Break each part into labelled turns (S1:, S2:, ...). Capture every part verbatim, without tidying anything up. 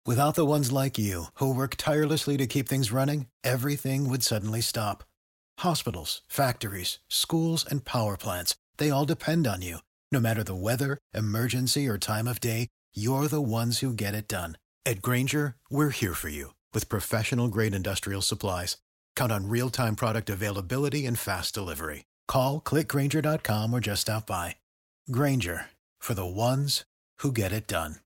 S1: Without the ones like you, who work tirelessly to keep things running, everything would suddenly stop. Hospitals, factories, schools, and power plants, they all depend on you. No matter the weather, emergency, or time of day, you're the ones who get it done. At Grainger, we're here for you with professional-grade industrial supplies. Count on real-time product availability and fast delivery. Call, click Grainger dot com, or just stop by. Grainger, for the ones who get it done.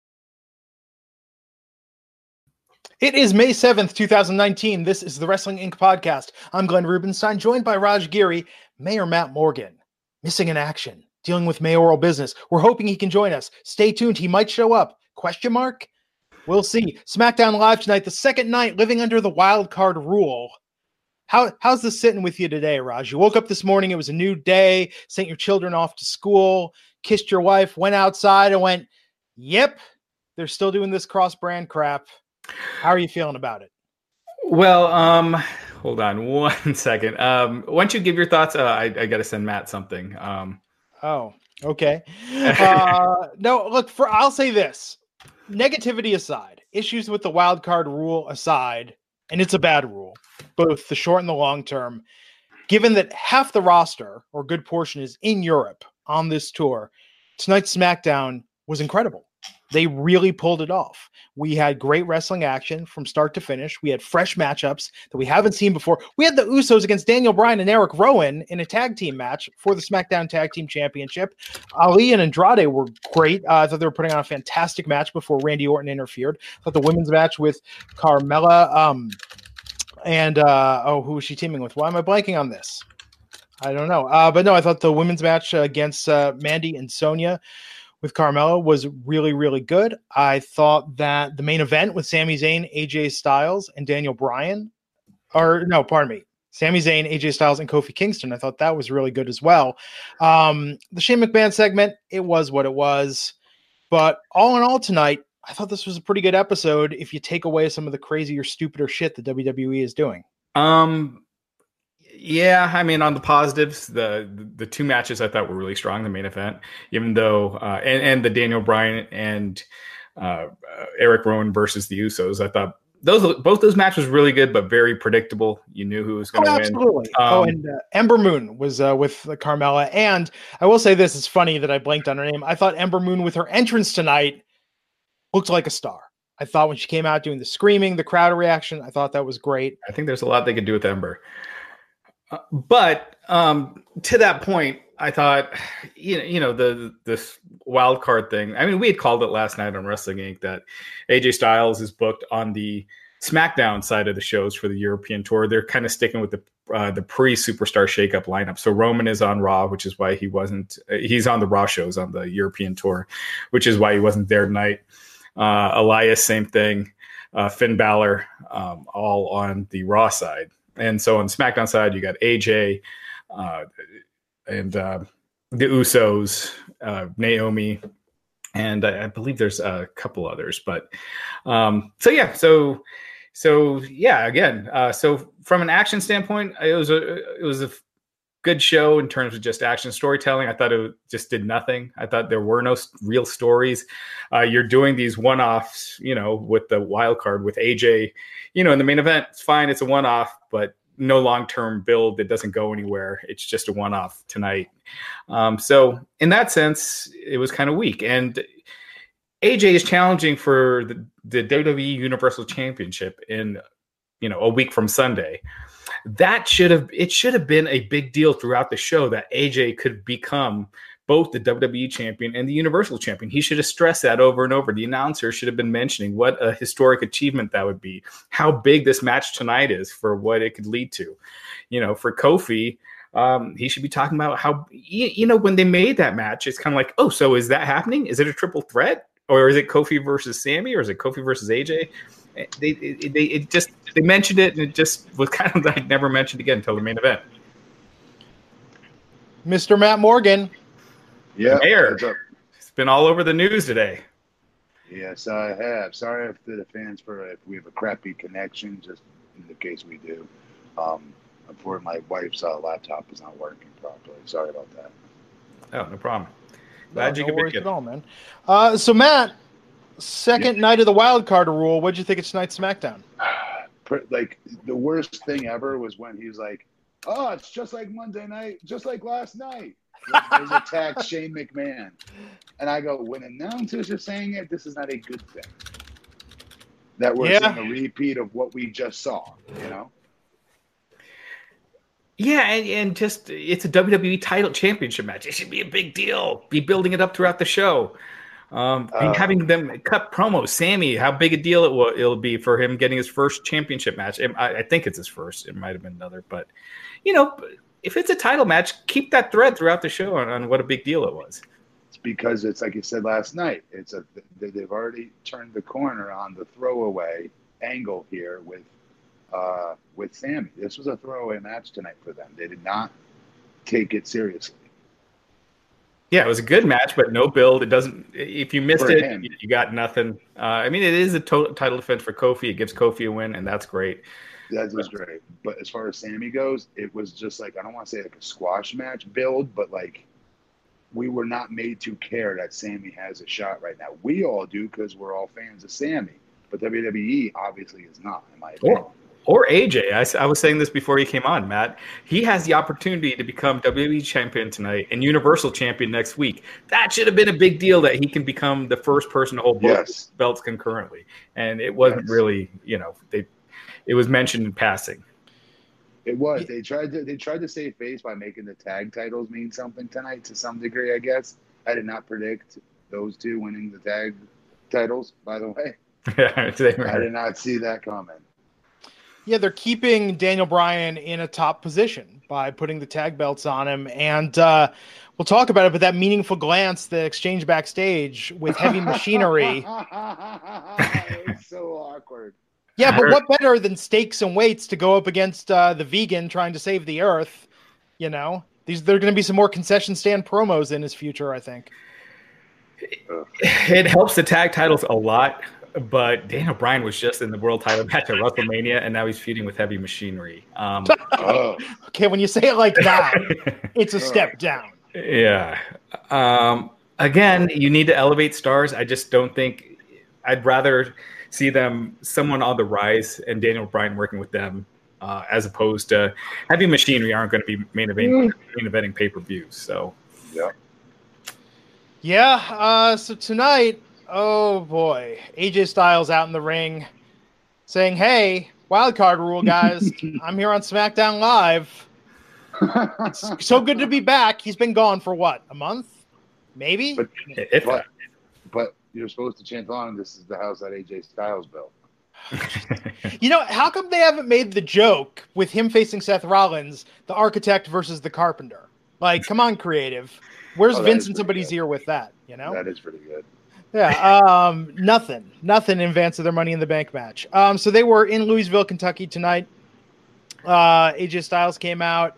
S2: It is May seventh, twenty nineteen. This is the Wrestling Incorporated podcast. I'm Glenn Rubenstein, joined by Raj Giri, Mayor Matt Morgan. Missing in action, dealing with mayoral business. We're hoping he can join us. Stay tuned. He might show up. Question mark? We'll see. SmackDown Live tonight, the second night, living under the wild card rule. How, how's this sitting with you today, Raj? You woke up this morning, it was a new day, sent your children off to school, kissed your wife, went outside and went, yep, they're still doing this cross-brand crap. How are you feeling about it?
S3: Well, um, hold on one second. Um, why don't you give your thoughts? Uh, I, I got to send Matt something. Um,
S2: oh, okay. Uh, no, look, for I'll say this. Negativity aside, issues with the wild card rule aside, and it's a bad rule, both the short and the long term, given that half the roster, or a good portion, is in Europe on this tour, tonight's SmackDown was incredible. They really pulled it off. We had great wrestling action from start to finish. We had fresh matchups that we haven't seen before. We had the Usos against Daniel Bryan and Eric Rowan in a tag team match for the SmackDown Tag Team Championship. Ali and Andrade were great. Uh, I thought they were putting on a fantastic match before Randy Orton interfered. I thought the women's match with Carmella um, and, uh, oh, who was she teaming with? Why am I blanking on this? I don't know. Uh, but no, I thought the women's match against uh, Mandy and Sonya with Carmella was really, really good. I thought that the main event with Sami Zayn, A J Styles, and Daniel Bryan, or no, pardon me, Sami Zayn, A J Styles, and Kofi Kingston, I thought that was really good as well. Um, the Shane McMahon segment, it was what it was. But all in all tonight, I thought this was a pretty good episode if you take away some of the crazier, stupider shit that W W E is doing.
S3: Um. Yeah, I mean, on the positives, the the two matches I thought were really strong. The main event, even though, uh, and and the Daniel Bryan and uh, uh, Eric Rowan versus the Usos, I thought those both those matches were really good, but very predictable. You knew who was going to
S2: oh,
S3: win.
S2: Absolutely.
S3: Um,
S2: oh, and uh, Ember Moon was uh, with uh, Carmella, and I will say this: it's funny that I blanked on her name. I thought Ember Moon, with her entrance tonight, looked like a star. I thought when she came out doing the screaming, the crowd reaction, I thought that was great.
S3: I think there's a lot they could do with Ember. Uh, but um, to that point, I thought, you know, you know, the this wild card thing. I mean, we had called it last night on Wrestling Incorporated that A J Styles is booked on the SmackDown side of the shows for the European tour. They're kind of sticking with the uh, the pre-Superstar Shakeup lineup. So Roman is on Raw, which is why he wasn't. Uh, he's on the Raw shows on the European tour, which is why he wasn't there tonight. Uh, Elias, same thing. Uh, Finn Balor, um, all on the Raw side. And so on the SmackDown side, you got A J uh, and uh, the Usos, uh, Naomi, and I, I believe there's a couple others. But um, so yeah, so so yeah, again, uh, so from an action standpoint, it was a it was a good show in terms of just action storytelling. I thought it just did nothing. I thought there were no real stories. Uh, you're doing these one-offs, you know, with the wild card with A J. You know, in the main event, it's fine. It's a one-off, but no long-term build. It doesn't go anywhere. It's just a one-off tonight. Um, so in that sense, it was kind of weak. And A J is challenging for the, the W W E Universal Championship in, you know, a week from Sunday. That should have, it should have been a big deal throughout the show that A J could become both the W W E champion and the Universal champion. He should have stressed that over and over. The announcer should have been mentioning what a historic achievement that would be, how big this match tonight is for what it could lead to. You know, for Kofi, um, he should be talking about how, you, you know, when they made that match, it's kind of like, oh, so is that happening? Is it a triple threat? Or is it Kofi versus Sammy? Or is it Kofi versus A J? They, it, they it just, they mentioned it and it just was kind of like never mentioned again until the main event.
S2: Mister Matt Morgan.
S4: Yeah,
S3: Mayor, it's been all over the news today.
S4: Yes, I have. Sorry if the fans for if we have a crappy connection, just in the case we do. Um, unfortunately, my wife's uh, laptop is not working properly. Sorry about that.
S3: Oh, no problem. Glad
S2: no,
S3: you
S2: no
S3: could
S2: worries
S3: make it.
S2: at all, man. Uh, so, Matt, Second
S4: Yeah.
S2: night of the wild card rule. What'd you think of tonight's SmackDown?
S4: Like the worst thing ever was when he was like, "Oh, it's just like Monday night, just like last night." There's attacked Shane McMahon, and I go, when announcers are saying it, this is not a good thing. That we're
S2: Yeah.
S4: seeing a repeat of what we just saw, you know.
S3: Yeah, and, and just it's a W W E title championship match. It should be a big deal. Be building it up throughout the show. Um,
S4: Uh,
S3: having them cut promos. Sammy, how big a deal it will it'll be for him getting his first championship match. It, I, I think it's his first. It might have been another, but you know, if it's a title match, keep that thread throughout the show on, on what a big deal it was.
S4: It's because it's like you said last night. It's a they've already turned the corner on the throwaway angle here with uh, with Sammy. This was a throwaway match tonight for them. They did not take it seriously.
S3: Yeah, it was a good match, but no build. It doesn't. If you missed
S4: For
S3: it,
S4: him.
S3: you, you got nothing. Uh, I mean, it is a to- title defense for Kofi. It gives Kofi a win, and that's great.
S4: That was great. But as far as Sammy goes, it was just like, I don't want to say like a squash match build, but like we were not made to care that Sammy has a shot right now. We all do because we're all fans of Sammy, but W W E obviously is not, in my opinion.
S3: Or, or A J. I, s- I was saying this before he came on, Matt. He has the opportunity to become W W E champion tonight and Universal champion next week. That should have been a big deal that he can become the first person to hold both
S4: Yes.
S3: belts concurrently. And it wasn't
S4: Yes.
S3: really, you know, they. It was mentioned in passing.
S4: It was. They tried to they tried to save face by making the tag titles mean something tonight to some degree, I guess. I did not predict those two winning the tag titles, by the way.
S3: Yeah, they were-
S4: I did not see that coming.
S2: Yeah, they're keeping Daniel Bryan in a top position by putting the tag belts on him. And uh, we'll talk about it, but that meaningful glance, the exchange backstage with heavy machinery.
S4: It was so awkward.
S2: Yeah, but what better than stakes and weights to go up against uh, the vegan trying to save the earth? You know, these there are going to be some more concession stand promos in his future, I think.
S3: It helps the tag titles a lot, but Daniel Bryan was just in the world title match at WrestleMania, and now he's feuding with Heavy Machinery. Um,
S4: Oh,
S2: Okay, when you say it like that, it's a step down.
S3: yeah. Um, again, you need to elevate stars. I just don't think I'd rather see them someone on the rise and Daniel Bryan working with them uh, as opposed to Heavy Machinery aren't going to be main event main eventing pay per views. So
S4: yeah.
S2: Yeah, uh, so tonight, oh boy, A J Styles out in the ring saying, hey, wild card rule, guys. I'm here on SmackDown Live. It's so good to be back. He's been gone for what, a month? Maybe?
S4: But
S3: if
S4: but, but you're supposed to chant along, this is the house that A J Styles built.
S2: You know, how come they haven't made the joke with him facing Seth Rollins, the architect versus the carpenter? Like, come on, creative. Where's
S4: Oh, that
S2: Vince
S4: is
S2: in
S4: pretty
S2: somebody's
S4: good.
S2: ear with that, you know?
S4: That is pretty good.
S2: Yeah, um, nothing, nothing in advance of their Money in the Bank match. Um, so they were in Louisville, Kentucky tonight. Uh, A J Styles came out.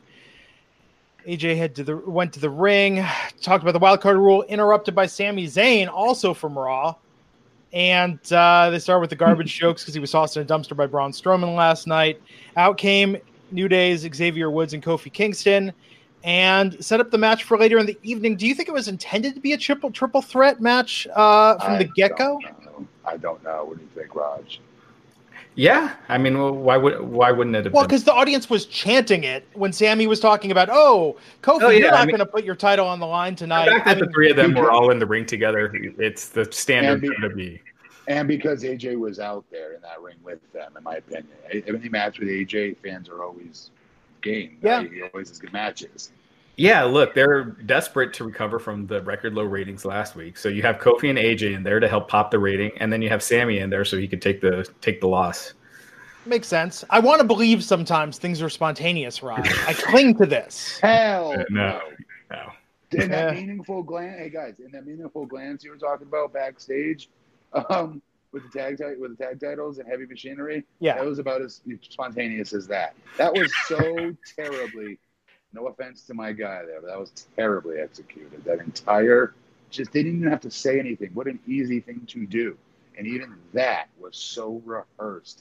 S2: A J had to the went to the ring, talked about the wild card rule, interrupted by Sami Zayn, also from Raw. And uh, they started with the garbage jokes because he was tossed in a dumpster by Braun Strowman last night. Out came New Day's Xavier Woods and Kofi Kingston, and set up the match for later in the evening. Do you think it was intended to be a triple triple threat match uh, from
S4: I
S2: the get go?
S4: don't know. I don't know. What do you think, Raj?
S3: yeah, I mean, well, why would why wouldn't it have
S2: Well,
S3: been?
S2: because the audience was chanting it when Sammy was talking about, "Oh, Kofi,
S3: Oh, yeah,
S2: you're not
S3: I mean-
S2: going to put your title on the line
S3: The
S2: tonight."
S3: fact that
S2: I
S3: the
S2: mean,
S3: three of them were all in the ring together, it's the standard
S4: And be-
S3: W W E.
S4: And because A J was out there in that ring with them, in my opinion. Any match with A J, fans are always game.
S2: Yeah.
S4: He always has good matches.
S3: Yeah, look, they're desperate to recover from the record low ratings last week. So you have Kofi and A J in there to help pop the rating, and then you have Sammy in there so he could take the take the loss.
S2: makes sense. I want to believe sometimes things are spontaneous, Rod. I cling to this.
S4: Hell
S3: Uh, no. No.
S4: In that
S2: Yeah.
S4: meaningful glance, hey guys, in that meaningful glance you were talking about backstage, um, with the tag ti- with the tag titles and Heavy Machinery,
S2: Yeah.
S4: that was about as spontaneous as that. That was so terribly. No offense to my guy there, but that was terribly executed. That entire, just they didn't even have to say anything. What an easy thing to do, and even that was so rehearsed.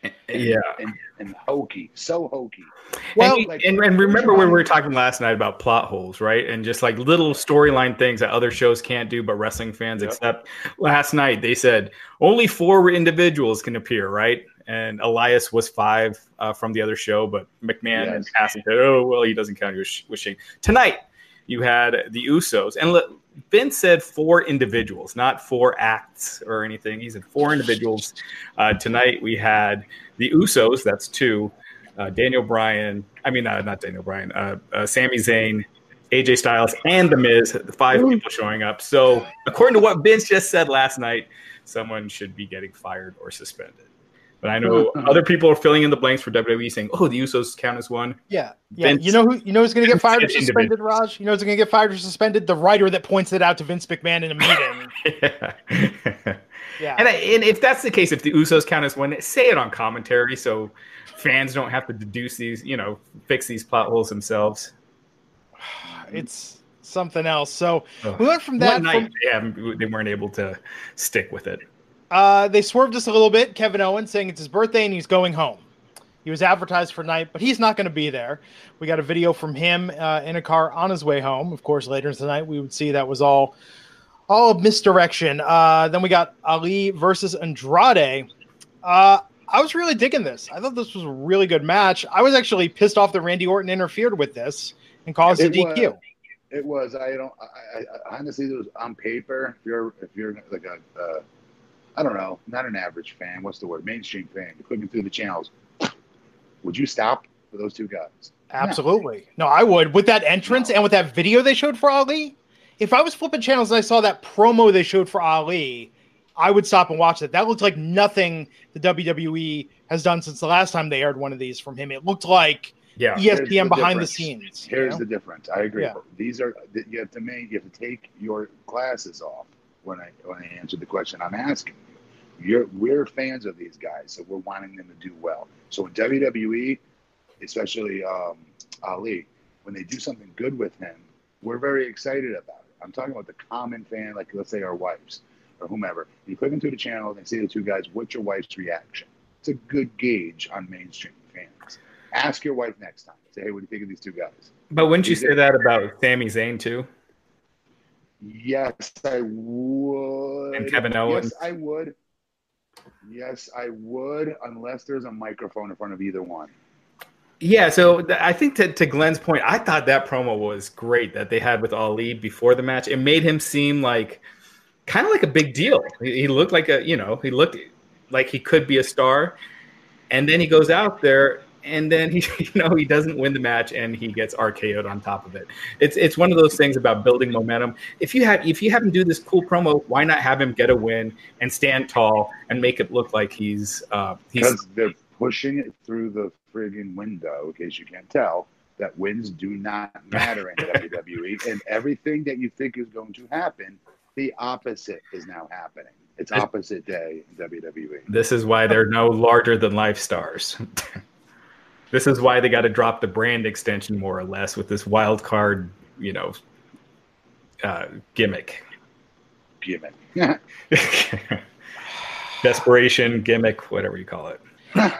S4: And,
S3: yeah,
S4: and, and hokey, so hokey.
S3: Well, and,
S4: like,
S3: and, and remember when we were talking last night about plot holes, right? And just like little storyline things that other shows can't do, but wrestling fans
S4: Yep.
S3: accept. Last night they said only four individuals can appear, right? And Elias was five uh, from the other show, but McMahon
S4: Yes.
S3: and Cassie said, "Oh well, he doesn't count." He was wishing tonight. You had the Usos, and look, Vince said four individuals, not four acts or anything. He said four individuals. Uh, tonight we had the Usos. That's two. Uh, Daniel Bryan, I mean, uh, not Daniel Bryan, uh, uh, Sami Zayn, A J Styles, and The Miz, the five Ooh. people showing up. So, according to what Vince just said last night, someone should be getting fired or suspended. But I know other people are filling in the blanks for W W E saying, oh, the Usos count as one.
S2: Yeah. Yeah. Vince, you know who you know who's going to get fired or suspended, Raj? You know who's going to get fired or suspended? The writer that points it out to Vince McMahon in a meeting.
S3: yeah.
S2: yeah.
S3: And, I, and if that's the case, if the Usos count as one, say it on commentary so fans don't have to deduce these, you know, fix these plot holes themselves.
S2: It's something else. So
S3: oh.
S2: we went from that.
S3: One night,
S2: from,
S3: yeah, they weren't able to stick with it.
S2: Uh, they swerved us a little bit. Kevin Owens saying it's his birthday and he's going home. He was advertised for night, but he's not going to be there. We got a video from him uh, in a car on his way home. Of course, later tonight we would see that was all, all misdirection. Uh, then we got Ali versus Andrade. Uh, I was really digging this. I thought this was a really good match. I was actually pissed off that Randy Orton interfered with this and caused a D Q.
S4: Was, it was. I don't. I, I honestly, it was on paper. If you're, if you're like a, uh, I don't know, not an average fan. What's the word? Mainstream fan. You're clicking through the channels. Would you stop for those two guys?
S2: Absolutely. No, no I would. With that entrance no. and with that video they showed for Ali, if I was flipping channels and I saw that promo they showed for Ali, I would stop and watch it. That looked like nothing the W W E has done since the last time they aired one of these from him. It looked like
S3: yeah.
S2: E S P N
S4: the
S2: behind
S4: difference.
S2: the scenes.
S4: Here's
S2: you know?
S4: the difference. I agree.
S2: Yeah.
S4: These are you have to make you have to take your glasses off when I when I answer the question I'm asking you. You're we're fans of these guys, so we're wanting them to do well. So in W W E, especially um, Ali, when they do something good with him, we're very excited about it. I'm talking about the common fan, like let's say our wives or whomever. You click into the channel and they see the two guys, what's your wife's reaction? It's a good gauge on mainstream fans. Ask your wife next time. Say, hey, what do you think of these two guys?
S3: But wouldn't you say that about Sami Zayn too?
S4: Yes, I would.
S3: And Kevin Owens?
S4: Yes, I would. Yes, I would, unless there's a microphone in front of either one.
S3: Yeah, so th- I think to, to Glenn's point, I thought that promo was great that they had with Ali before the match. It made him seem like kind of like a big deal. He, he looked like a, you know, he looked like he could be a star. And then he goes out there and then he, you know, he doesn't win the match and he gets R K O'd on top of it. It's it's one of those things about building momentum. If you have if you have him do this cool promo, why not have him get a win and stand tall and make it look like he's uh he's
S4: because they're pushing it through the friggin' window, in case you can't tell, that wins do not matter in W W E. And everything that you think is going to happen, the opposite is now happening. It's opposite day in W W E.
S3: This is why they're no larger than life stars. This is why they got to drop the brand extension more or less with this wild card, you know, uh, gimmick.
S4: Gimmick.
S3: Desperation, gimmick, whatever you call it.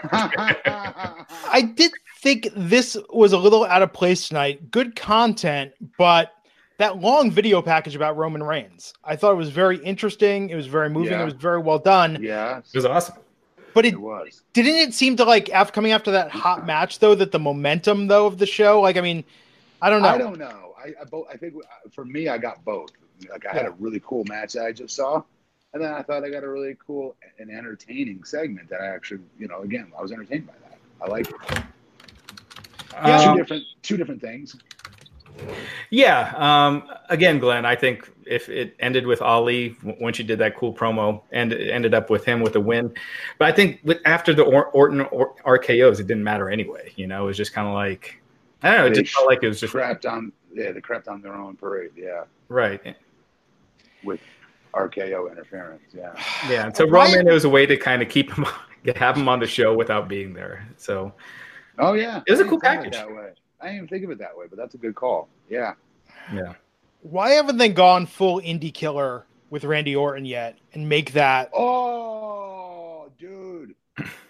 S2: I did think this was a little out of place tonight. Good content, but that long video package about Roman Reigns, I thought it was very interesting. It was very moving.
S4: Yeah.
S2: It was very well done.
S4: Yeah,
S3: it was awesome.
S2: But it,
S4: it was.
S2: Didn't it seem to like after coming after that hot match though that the momentum though of the show? Like, I mean, I don't know.
S4: I don't know. I I, both, I think for me, I got both. Like I had a really cool match that I just saw, and then I thought I got a really cool and entertaining segment that I actually, you know, again, I was entertained by that. I like it. Yeah, um, two different two different things.
S3: Yeah. Um, again, Glenn, I think if it ended with Ali once you did that cool promo and it ended up with him with a win, but I think with after the or- Orton or- R K Os, it didn't matter anyway. You know, it was just kind of like I don't know. It
S4: they
S3: just felt like it was just
S4: crapped on. Yeah, they crapped on their own parade. Yeah.
S3: Right.
S4: With R K O interference. Yeah.
S3: Yeah. And so Roman, it was a way to kind of keep him, have him on the show without being there. So.
S4: Oh yeah,
S3: it was a cool package.
S4: That way. I didn't even think of it that way, but that's a good call. Yeah.
S3: Yeah.
S2: Why haven't they gone full indie killer with Randy Orton yet and make that?
S4: Oh, dude. You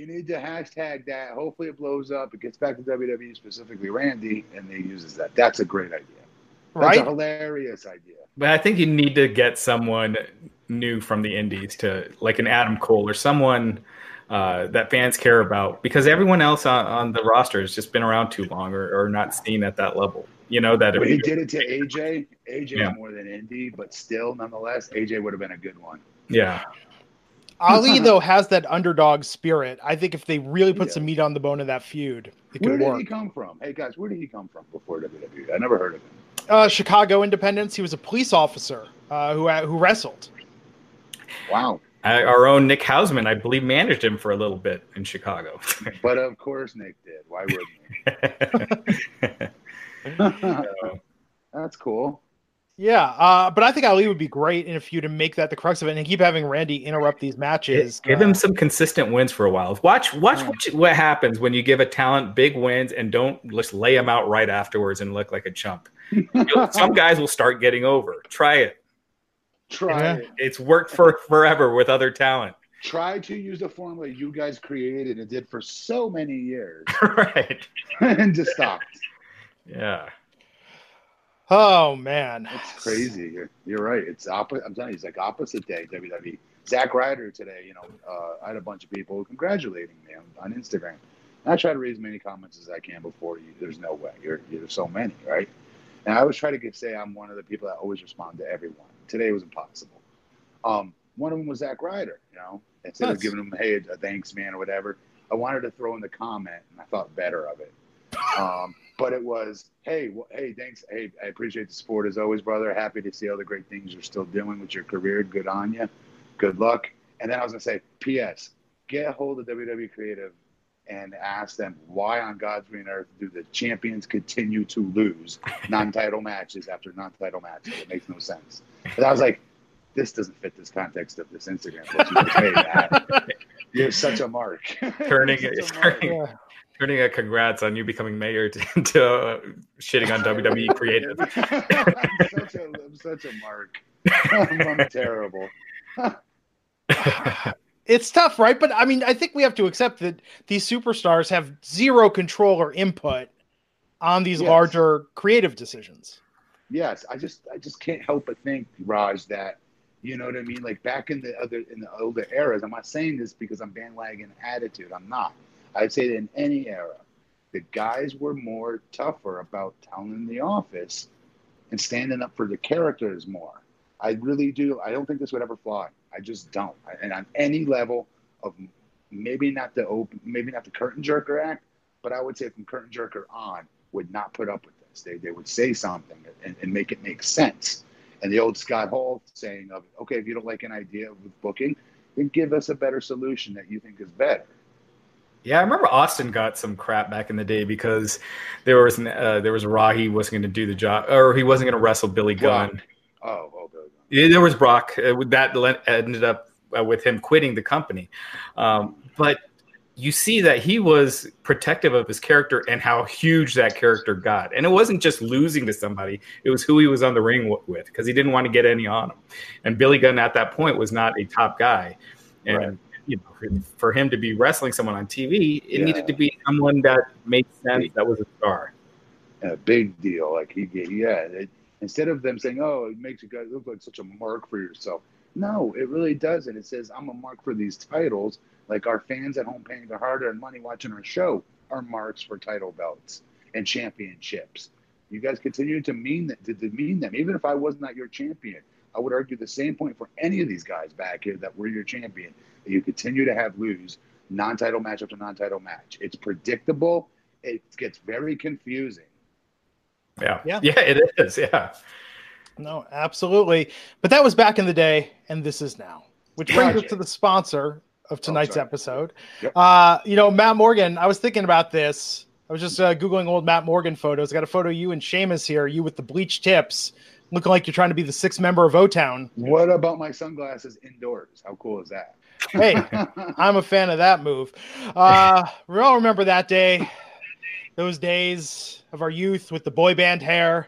S4: You need to hashtag that. Hopefully it blows up. It gets back to W W E, specifically Randy, and he uses that. That's a great idea. That's
S2: Right?
S4: a hilarious idea.
S3: But I think you need to get someone new from the indies to, like an Adam Cole or someone uh, that fans care about, because everyone else on, on the roster has just been around too long or, or not seen at that level. You know that.
S4: But he did it to A J. A J
S3: Yeah.
S4: more than Indy, but still, nonetheless, A J would have been a good one.
S3: Yeah.
S2: Ali, though, has that underdog spirit. I think if they really put
S4: Yeah.
S2: some meat on the bone of that feud, it
S4: Where
S2: could
S4: did
S2: work.
S4: he come from? Hey guys, where did he come from before W W E? I never heard of him.
S2: Uh, Chicago Independence. He was a police officer uh, who who wrestled.
S4: Wow.
S3: I, our own Nick Hausman, I believe, managed him for a little bit in Chicago.
S4: But of course Nick did. Why wouldn't he? That's cool.
S2: Yeah, uh, but I think Ali would be great in a feud to make that the crux of it and keep having Randy interrupt these matches.
S3: Give
S2: uh,
S3: him some consistent wins for a while. Watch, watch
S2: Yeah.
S3: what, what happens when you give a talent big wins and don't just lay them out right afterwards and look like a chump. You'll- some guys will start getting over. Try it.
S4: Try
S2: Yeah.
S4: it.
S3: It's worked for forever with other talent.
S4: Try to use the formula you guys created and did for so many years
S3: Right.
S4: and just stopped.
S3: Yeah.
S2: Oh man,
S4: It's crazy. You're, you're right. It's opposite. I'm telling you, it's like opposite day W W E. Zack Ryder today, you know, uh, I had a bunch of people congratulating me on, on Instagram. And I try to read as many comments as I can before you. There's no way. You're, you're so many, right? And I always try to get, say I'm one of the people that always respond to everyone. Today was impossible. Um, one of them was Zack Ryder, you know. Instead
S2: Nice.
S4: of giving him, hey, a thanks, man, or whatever, I wanted to throw in the comment, and I thought better of it. Um, but it was, hey, well, hey, thanks. Hey, I appreciate the support as always, brother. Happy to see all the great things you're still doing with your career. Good on you. Good luck. And then I was going to say, P S, get a hold of W W E Creative and ask them why on God's green earth do the champions continue to lose non-title matches after non-title matches? It makes no sense. But I was like, this doesn't fit this context of this Instagram. But you would say that. You're such a mark.
S3: Turning
S4: You're
S3: it,
S4: such a mark.
S3: turning,
S2: yeah.
S3: turning a congrats on you becoming mayor to, to uh, shitting on W W E Creative.
S4: I'm, such a, I'm such a mark. I'm, I'm terrible.
S2: It's tough, right? But I mean, I think we have to accept that these superstars have zero control or input on these
S4: Yes.
S2: larger creative decisions.
S4: Yes, I just I just can't help but think, Raj, that you know what I mean. Like back in the other in the older eras, I'm not saying this because I'm bandwagon attitude. I'm not. I'd say that in any era, the guys were more tougher about telling the office and standing up for the characters more. I really do. I don't think this would ever fly. I just don't. And on any level of maybe not the open, maybe not the curtain jerker act, but I would say from curtain jerker on would not put up with this. They they would say something and, and make it make sense. And the old Scott Hall saying of, okay, if you don't like an idea with booking, then give us a better solution that you think is better.
S3: Yeah, I remember Austin got some crap back in the day because there was an, uh, there was a Raw he wasn't going to do the job, or he wasn't going to wrestle Billy Gunn.
S4: Brock. Oh, oh, Billy Gunn.
S3: Yeah, there was Brock. Uh, that le- ended up uh, with him quitting the company. Um, but you see that he was protective of his character and how huge that character got. And it wasn't just losing to somebody. It was who he was on the ring w- with because he didn't want to get any on him. And Billy Gunn at that point was not a top guy. And
S4: Right.
S3: you know, for, for him to be wrestling someone on T V, it
S4: Yeah.
S3: needed to be someone that made sense, that was a star.
S4: A big deal. Like he gave, yeah. It, instead of them saying, "Oh, it makes you guys look like such a mark for yourself," no, it really doesn't. It says, "I'm a mark for these titles." Like our fans at home paying their hard-earned money watching our show are marks for title belts and championships. You guys continue to mean that to demean them. Even if I was not your champion, I would argue the same point for any of these guys back here that were your champion. That you continue to have lose non-title match after non-title match. It's predictable. It gets very confusing.
S3: Yeah.
S2: Yeah.
S3: Yeah, it is. Yeah.
S2: No, absolutely. But that was back in the day, and this is now. Which brings us
S4: Gotcha.
S2: to the sponsor of tonight's
S4: sorry.
S2: episode.
S4: Yep.
S2: Uh, you know, Matt Morgan, I was thinking about this. I was just uh, Googling old Matt Morgan photos. I got a photo of you and Sheamus here, you with the bleached tips, looking like you're trying to be the sixth member of O-Town.
S4: What about my sunglasses indoors? How cool is that?
S2: Hey, I'm a fan of that move. Uh, we all remember that day, those days of our youth with the boy band hair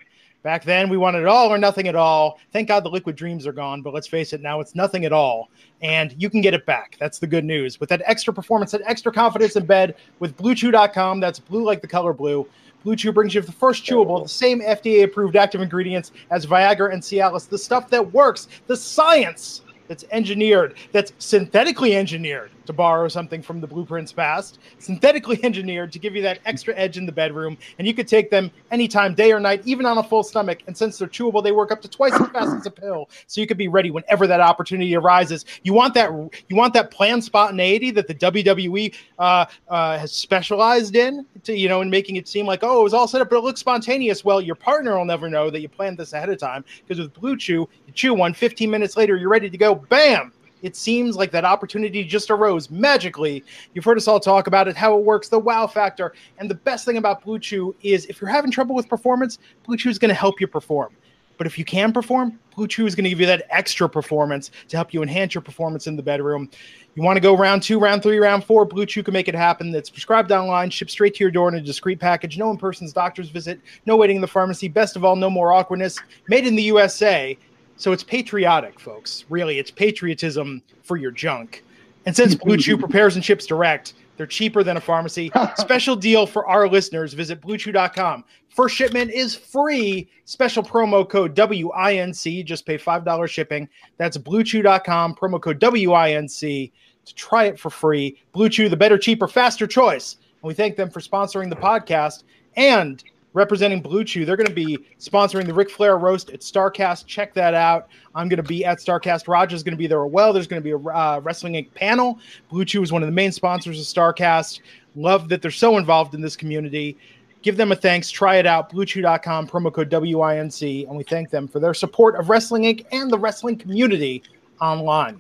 S2: Back then, we wanted it all or nothing at all. Thank God the liquid dreams are gone, but let's face it, now it's nothing at all. And you can get it back. That's the good news. With that extra performance, that extra confidence in bed with Blue Chew dot com, that's blue like the color blue. Blue Chew brings you the first chewable, the same F D A-approved active ingredients as Viagra and Cialis, the stuff that works, the science that's engineered, that's synthetically engineered, to borrow something from the Blueprints past, synthetically engineered to give you that extra edge in the bedroom. And you could take them anytime, day or night, even on a full stomach. And since they're chewable, they work up to twice as fast as a pill. So you could be ready whenever that opportunity arises. You want that, you want that planned spontaneity that the W W E uh, uh, has specialized in, to, you know, in making it seem like, oh, it was all set up, but it looks spontaneous. Well, your partner will never know that you planned this ahead of time, because with Blue Chew, you chew one, fifteen minutes later, you're ready to go. Bam! It seems like that opportunity just arose magically. You've heard us all talk about it, how it works, the wow factor. And the best thing about Blue Chew is if you're having trouble with performance, Blue Chew is going to help you perform. But if you can perform, Blue Chew is going to give you that extra performance to help you enhance your performance in the bedroom. You want to go round two, round three, round four, Blue Chew can make it happen. It's prescribed online, shipped straight to your door in a discreet package. No in-person's doctor's visit, no waiting in the pharmacy. Best of all, no more awkwardness. Made in the U S A. So it's patriotic, folks. Really, it's patriotism for your junk. And since Blue Chew prepares and ships direct, they're cheaper than a pharmacy. Special deal for our listeners. Visit blue chew dot com. First shipment is free. Special promo code W I N C. Just pay five dollars shipping. That's blue chew dot com. Promo code W I N C to try it for free. Blue Chew, the better, cheaper, faster choice. And we thank them for sponsoring the podcast and representing Blue Chew. They're going to be sponsoring the Ric Flair roast at StarCast. Check that out. I'm going to be at StarCast. Roger's going to be there as well. There's going to be a uh, Wrestling Incorporated panel. Blue Chew is one of the main sponsors of StarCast. Love that they're so involved in this community. Give them a thanks. Try it out. blue chew dot com, promo code W I N C. And we thank them for their support of Wrestling Incorporated and the wrestling community online.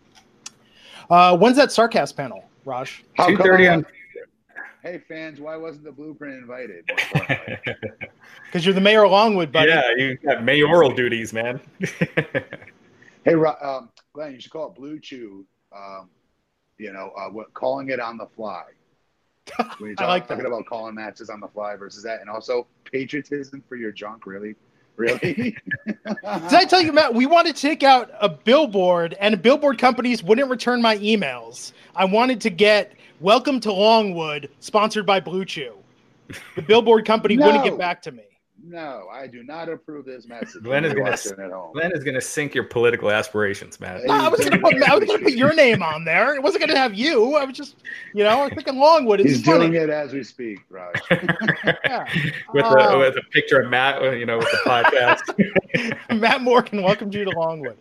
S2: Uh, when's that StarCast panel, Raj?
S3: two thirty on
S4: Hey, fans, why wasn't the Blueprint invited?
S2: Because you're the mayor of Longwood, buddy.
S3: Yeah, you got mayoral duties, man.
S4: Hey, um, Glenn, you should call it Blue Chew. Um, you know, uh, what, calling it on the fly. When you're talk,
S2: I like
S4: talking
S2: that.
S4: about calling matches on the fly versus that. And also patriotism for your junk, really? Really?
S2: Did I tell you, Matt, we wanted to take out a billboard, and billboard companies wouldn't return my emails. I wanted to get Welcome to Longwood, sponsored by Blue Chew. The billboard company
S4: No.
S2: wouldn't get back to me.
S4: No, I do not approve this message.
S3: Glenn is gonna
S4: Watching at home.
S3: Glenn is gonna sink your political aspirations, Matt.
S2: No, I was going to put, I was going to put your name on there. It wasn't going to have you. I was just, you know, I was thinking Longwood. It's
S4: He's
S2: funny.
S4: doing it as we speak, Raj.
S2: Yeah.
S3: with
S2: Uh,
S3: a with a picture of Matt, you know, with the podcast.
S2: Matt Morgan, welcome you to Longwood.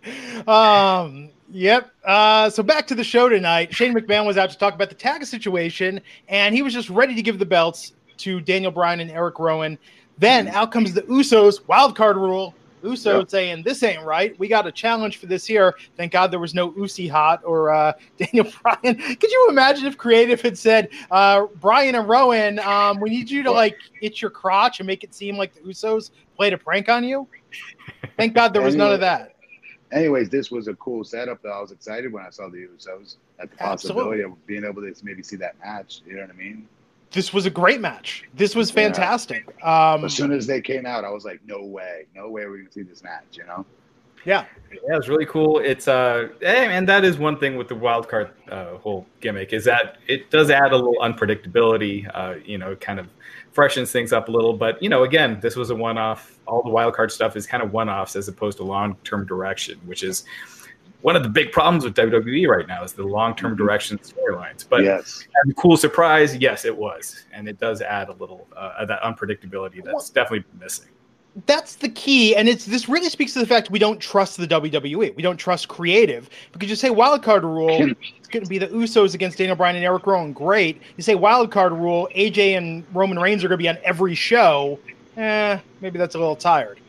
S2: Um, yep. Uh, so back to the show tonight. Shane McMahon was out to talk about the tag situation, and he was just ready to give the belts to Daniel Bryan and Eric Rowan. Then out comes the Usos, wild card rule. Usos yep. saying, this ain't right. We got a challenge for this here. Thank God there was no Usi Hot or uh, Daniel Bryan. Could you imagine if Creative had said, uh, Bryan and Rowan, um, we need you to like itch your crotch and make it seem like the Usos played a prank on you? Thank God there was
S4: anyway,
S2: none of that.
S4: Anyways, this was a cool setup, though. I was excited when I saw the Usos at the possibility
S2: Absolutely.
S4: of being able to maybe see that match. You know what I mean?
S2: This was a great match. This was fantastic. Yeah. Um,
S4: as soon as they came out, I was like, no way. No way we're going to see this match, you know?
S2: Yeah.
S3: Yeah, it's really cool. It's uh, and that is one thing with the wild card uh, whole gimmick is that it does add a little unpredictability. Uh, you know, kind of freshens things up a little. But you know, again, this was a one-off. All the wild card stuff is kind of one-offs as opposed to long-term direction, which is one of the big problems with W W E right now is the long-term
S4: Mm-hmm.
S3: direction storylines. But
S4: yes.
S3: as a cool surprise, yes, it was, and it does add a little uh, that unpredictability that's well, definitely missing.
S2: That's the key, and it's this really speaks to the fact we don't trust the W W E. We don't trust creative because you say wild card rule, it's going to be the Usos against Daniel Bryan and Eric Rowan. Great. You say wild card rule, A J and Roman Reigns are going to be on every show. Eh, maybe that's a little tired.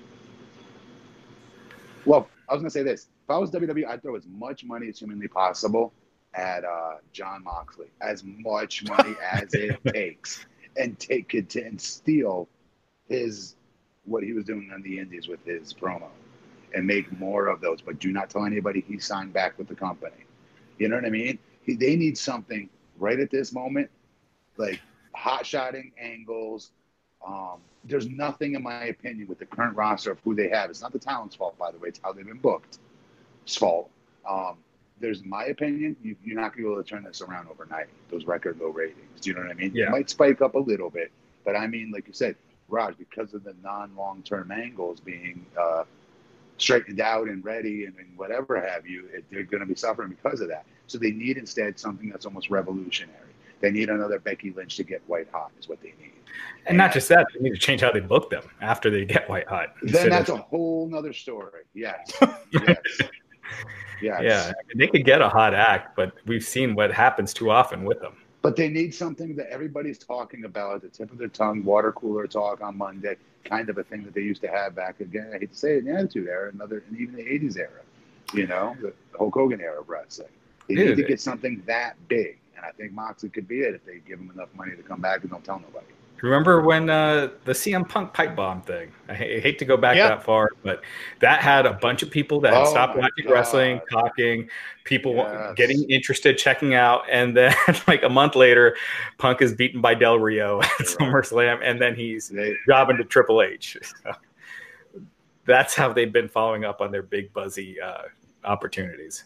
S4: Well, I was going to say this. If I was W W E, I'd throw as much money as humanly possible at uh, John Moxley, as much money as it takes, and take it to and steal his what he was doing on the Indies with his promo, and make more of those. But do not tell anybody he signed back with the company. You know what I mean? He, they need something right at this moment, like hot shotting angles, Um, there's nothing, in my opinion, with the current roster of who they have. It's not the talent's fault, by the way. It's how they've been booked. It's fault. Um, there's, in my opinion, you, you're not going to be able to turn this around overnight. Those record low ratings. Do you know what I mean?
S3: Yeah.
S4: It might spike up a little bit, but I mean, like you said, Raj, because of the non-long-term angles being uh, straightened out and ready and, and whatever have you, it, they're going to be suffering because of that. So they need instead something that's almost revolutionary. They need another Becky Lynch to get white hot is what they need.
S3: And, and not just that, they need to change how they book them after they get white hot.
S4: Then that's of, a whole nother story. Yes. Yes. Yes.
S3: Yeah. They could get a hot act, but we've seen what happens too often with them.
S4: But they need something that everybody's talking about at the tip of their tongue, water cooler talk on Monday, kind of a thing that they used to have back again. I hate to say it, in the Attitude Era, another, and even the eighties era, you know, the Hulk Hogan era of wrestling. They
S3: Dude,
S4: need to get something that big. And I think Moxley could be it if they give him enough money to come back and don't tell nobody.
S3: Remember when uh, the C M Punk pipe bomb thing? I, h- I hate to go back
S2: yeah.
S3: that far, but that had a bunch of people that had
S4: Oh
S3: stopped
S4: my
S3: watching
S4: God.
S3: wrestling, talking, people
S4: Yes.
S3: getting interested, checking out, and then like a month later, Punk is beaten by Del Rio at SummerSlam, and then he's
S4: They,
S3: jobbing to Triple H. So that's how they've been following up on their big buzzy uh, opportunities.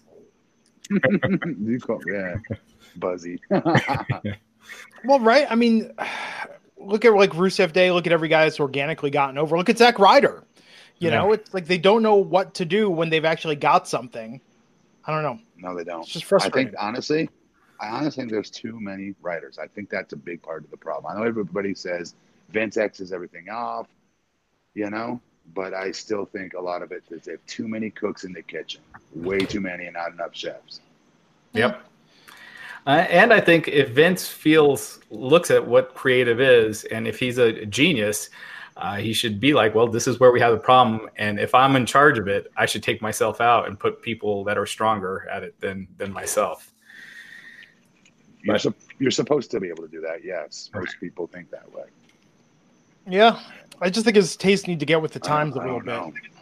S4: you call, yeah, buzzy.
S2: Well, right. I mean, look at like Rusev Day. Look at every guy that's organically gotten over. Look at Zack Ryder. You
S3: Yeah.
S2: know, it's like they don't know what to do when they've actually got something. I don't know.
S4: No, they don't.
S2: It's just
S4: I
S2: frustrating.
S4: think, honestly, I honestly think there's too many writers. I think that's a big part of the problem. I know everybody says Vince X's everything off, you know, but I still think a lot of it is they have too many cooks in the kitchen. Way too many and not enough chefs.
S3: Yep. Uh, and I think if Vince feels, looks at what creative is, and if he's a genius, uh, he should be like, well, this is where we have a problem. And if I'm in charge of it, I should take myself out and put people that are stronger at it than than myself.
S4: You're,
S3: But-
S4: su- you're supposed to be able to do that, yes. Most people think that way.
S2: Yeah. I just think his tastes need to get with the
S4: I
S2: times a
S4: don't- I
S2: little
S4: don't
S2: bit.
S4: know.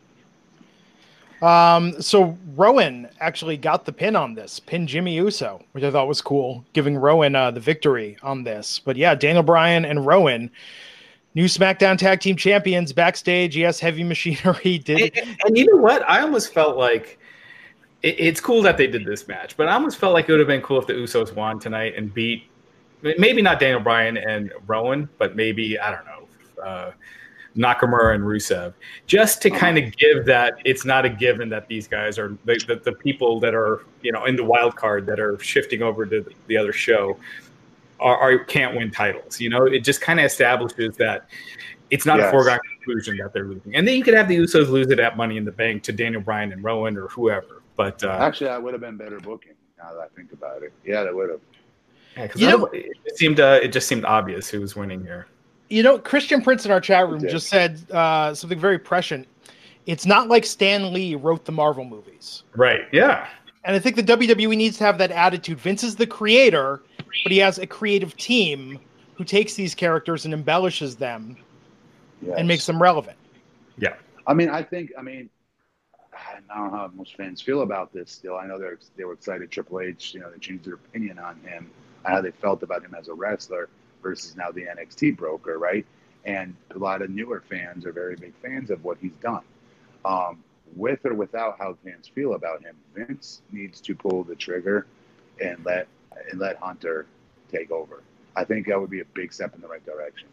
S2: Um, so Rowan actually got the pin on this, pin Jimmy Uso, which I thought was cool, giving Rowan uh, the victory on this. But yeah, Daniel Bryan and Rowan, new SmackDown Tag Team Champions, backstage. Yes, Heavy Machinery did.
S3: And, and you know what? I almost felt like it, it's cool that they did this match, but I almost felt like it would have been cool if the Usos won tonight and beat, maybe not Daniel Bryan and Rowan, but maybe, I don't know, uh, Nakamura and Rusev, just to kind of give that it's not a given that these guys are the, the, the people that are, you know, in the wild card that are shifting over to the other show are, are can't win titles. You know, it just kind of establishes that it's not
S4: Yes.
S3: a foregone conclusion that they're losing. And then you could have the Usos lose it at Money in the Bank to Daniel Bryan and Rowan or whoever. But uh,
S4: Actually, that would have been better booking now that I think about it. Yeah, that would have.
S3: yeah, 'cause
S2: You know-
S3: it it seemed uh, it just seemed obvious who was winning here.
S2: You know, Christian Prince in our chat room
S4: did.
S2: just said uh, something very prescient. It's not like Stan Lee wrote the Marvel movies.
S3: Right? Yeah.
S2: And I think the W W E needs to have that attitude. Vince is the creator, but he has a creative team who takes these characters and embellishes them
S4: Yes.
S2: and makes them relevant.
S3: Yeah.
S4: I mean, I think, I mean, I don't know how most fans feel about this still. I know they're, they were excited Triple H, you know, they changed their opinion on him, how they felt about him as a wrestler versus now the N X T broker, right? And a lot of newer fans are very big fans of what he's done. Um, with or without how fans feel about him, Vince needs to pull the trigger and let and let Hunter take over. I think that would be a big step in the right direction.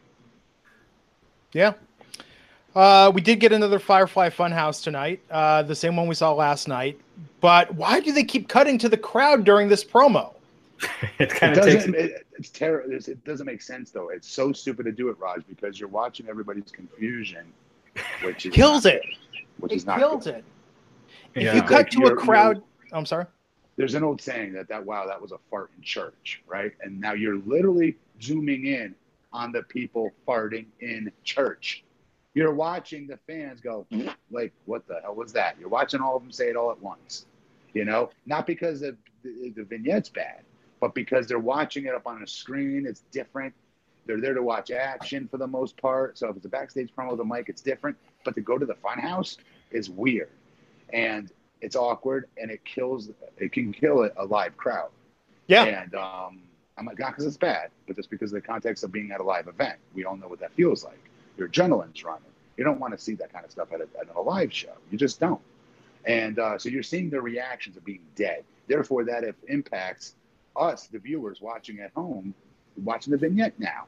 S2: Yeah. Uh, we did get another Firefly Funhouse tonight, uh, the same one we saw last night. But why do they keep cutting to the crowd during this promo?
S3: It
S4: It
S3: kind of takes
S4: doesn't. It, it's terrible. It doesn't make sense though. It's so stupid to do it, Raj, because you're watching everybody's confusion, which is
S2: Kills
S4: not
S2: it.
S4: good, Which
S2: It
S4: is not
S2: kills
S4: good.
S2: it. If
S3: Yeah.
S2: you cut
S4: Like,
S2: to a
S4: you're-
S2: crowd,
S4: you're-
S2: I'm sorry.
S4: There's an old saying that that wow, that was a fart in church, right? And now you're literally zooming in on the people farting in church. You're watching the fans go like, "What the hell was that?" You're watching all of them say it all at once. You know, not because the, the, the vignette's bad, but because they're watching it up on a screen. It's different. They're there to watch action for the most part. So if it's a backstage promo with a mic, it's different. But to go to the funhouse is weird, and it's awkward, and it kills. It can kill a, a live crowd.
S2: Yeah.
S4: And um, I'm like, not because it's bad, but just because of the context of being at a live event. We all know what that feels like. Your adrenaline's running. You don't want to see that kind of stuff at a, at a live show. You just don't. And uh, so you're seeing their reactions of being dead. Therefore, that if impacts us, the viewers watching at home, watching the vignette now.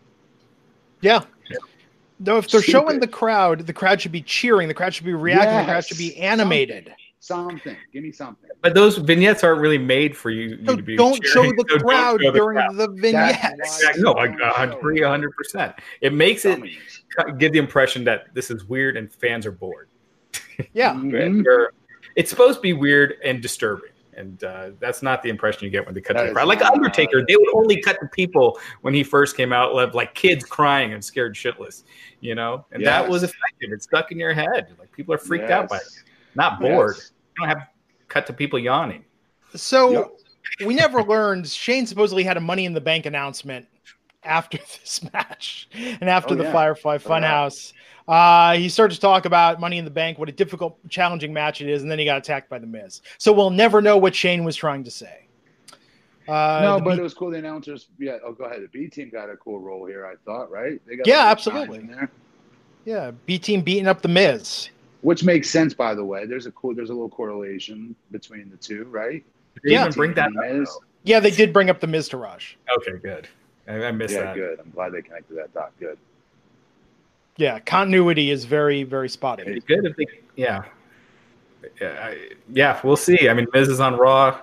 S2: Yeah. No, if they're
S4: Stupid.
S2: showing the crowd, the crowd should be cheering. The crowd should be reacting.
S4: Yes.
S2: The crowd should be animated.
S4: Something. something. Give me something.
S3: But those vignettes aren't really made for you, you
S2: So
S3: to be
S2: don't show
S3: cheering.
S2: the
S3: So don't
S2: crowd
S3: show the
S2: during
S3: crowd.
S2: the vignettes.
S3: Exactly. No, like I agree one hundred percent. It makes it
S4: Dummies.
S3: give the impression that this is weird and fans are bored.
S2: Yeah.
S4: Mhm.
S3: Where it's supposed to be weird and disturbing. And uh, that's not the impression you get when they cut
S4: That
S3: to the
S4: is
S3: crowd. Like
S4: not-
S3: Undertaker, they would only cut to people when he first came out, like- like kids crying and scared shitless, you know? And that
S4: Yes.
S3: was effective. It stuck in your head. Like people are freaked out by it,
S4: Yes.
S3: not bored.
S4: Yes.
S3: You don't have cut to people yawning.
S2: So
S4: Yep.
S2: we never learned. Shane supposedly had a Money in the Bank announcement after this match and after
S4: Oh,
S2: the
S4: yeah.
S2: Firefly
S4: Oh, yeah.
S2: Funhouse. Uh, he started to talk about Money in the Bank, what a difficult, challenging match it is, and then he got attacked by The Miz. So we'll never know what Shane was trying to say. Uh,
S4: no,
S2: the
S4: but
S2: B-
S4: it was cool. The announcers, yeah. Oh, go ahead. The B team got a cool role here, I thought, right? They got
S2: Yeah,
S4: a little
S2: absolutely.
S4: shine in there,
S2: yeah, B Team beating up The Miz.
S4: which makes sense, by the way. There's a cool. There's a little correlation between the two, right?
S3: Did they
S2: Yeah.
S3: even bring that
S4: Team
S3: up?
S4: Miz.
S3: though?
S2: Yeah, they did bring up The Miz to Rush.
S3: Okay, good. I, I missed
S4: Yeah,
S3: that.
S4: good. I'm glad they connected that dot. Good.
S2: Yeah, continuity is very, very spotty.
S3: It's good if they, yeah. Yeah, I- yeah, we'll see. I mean, Miz is on Raw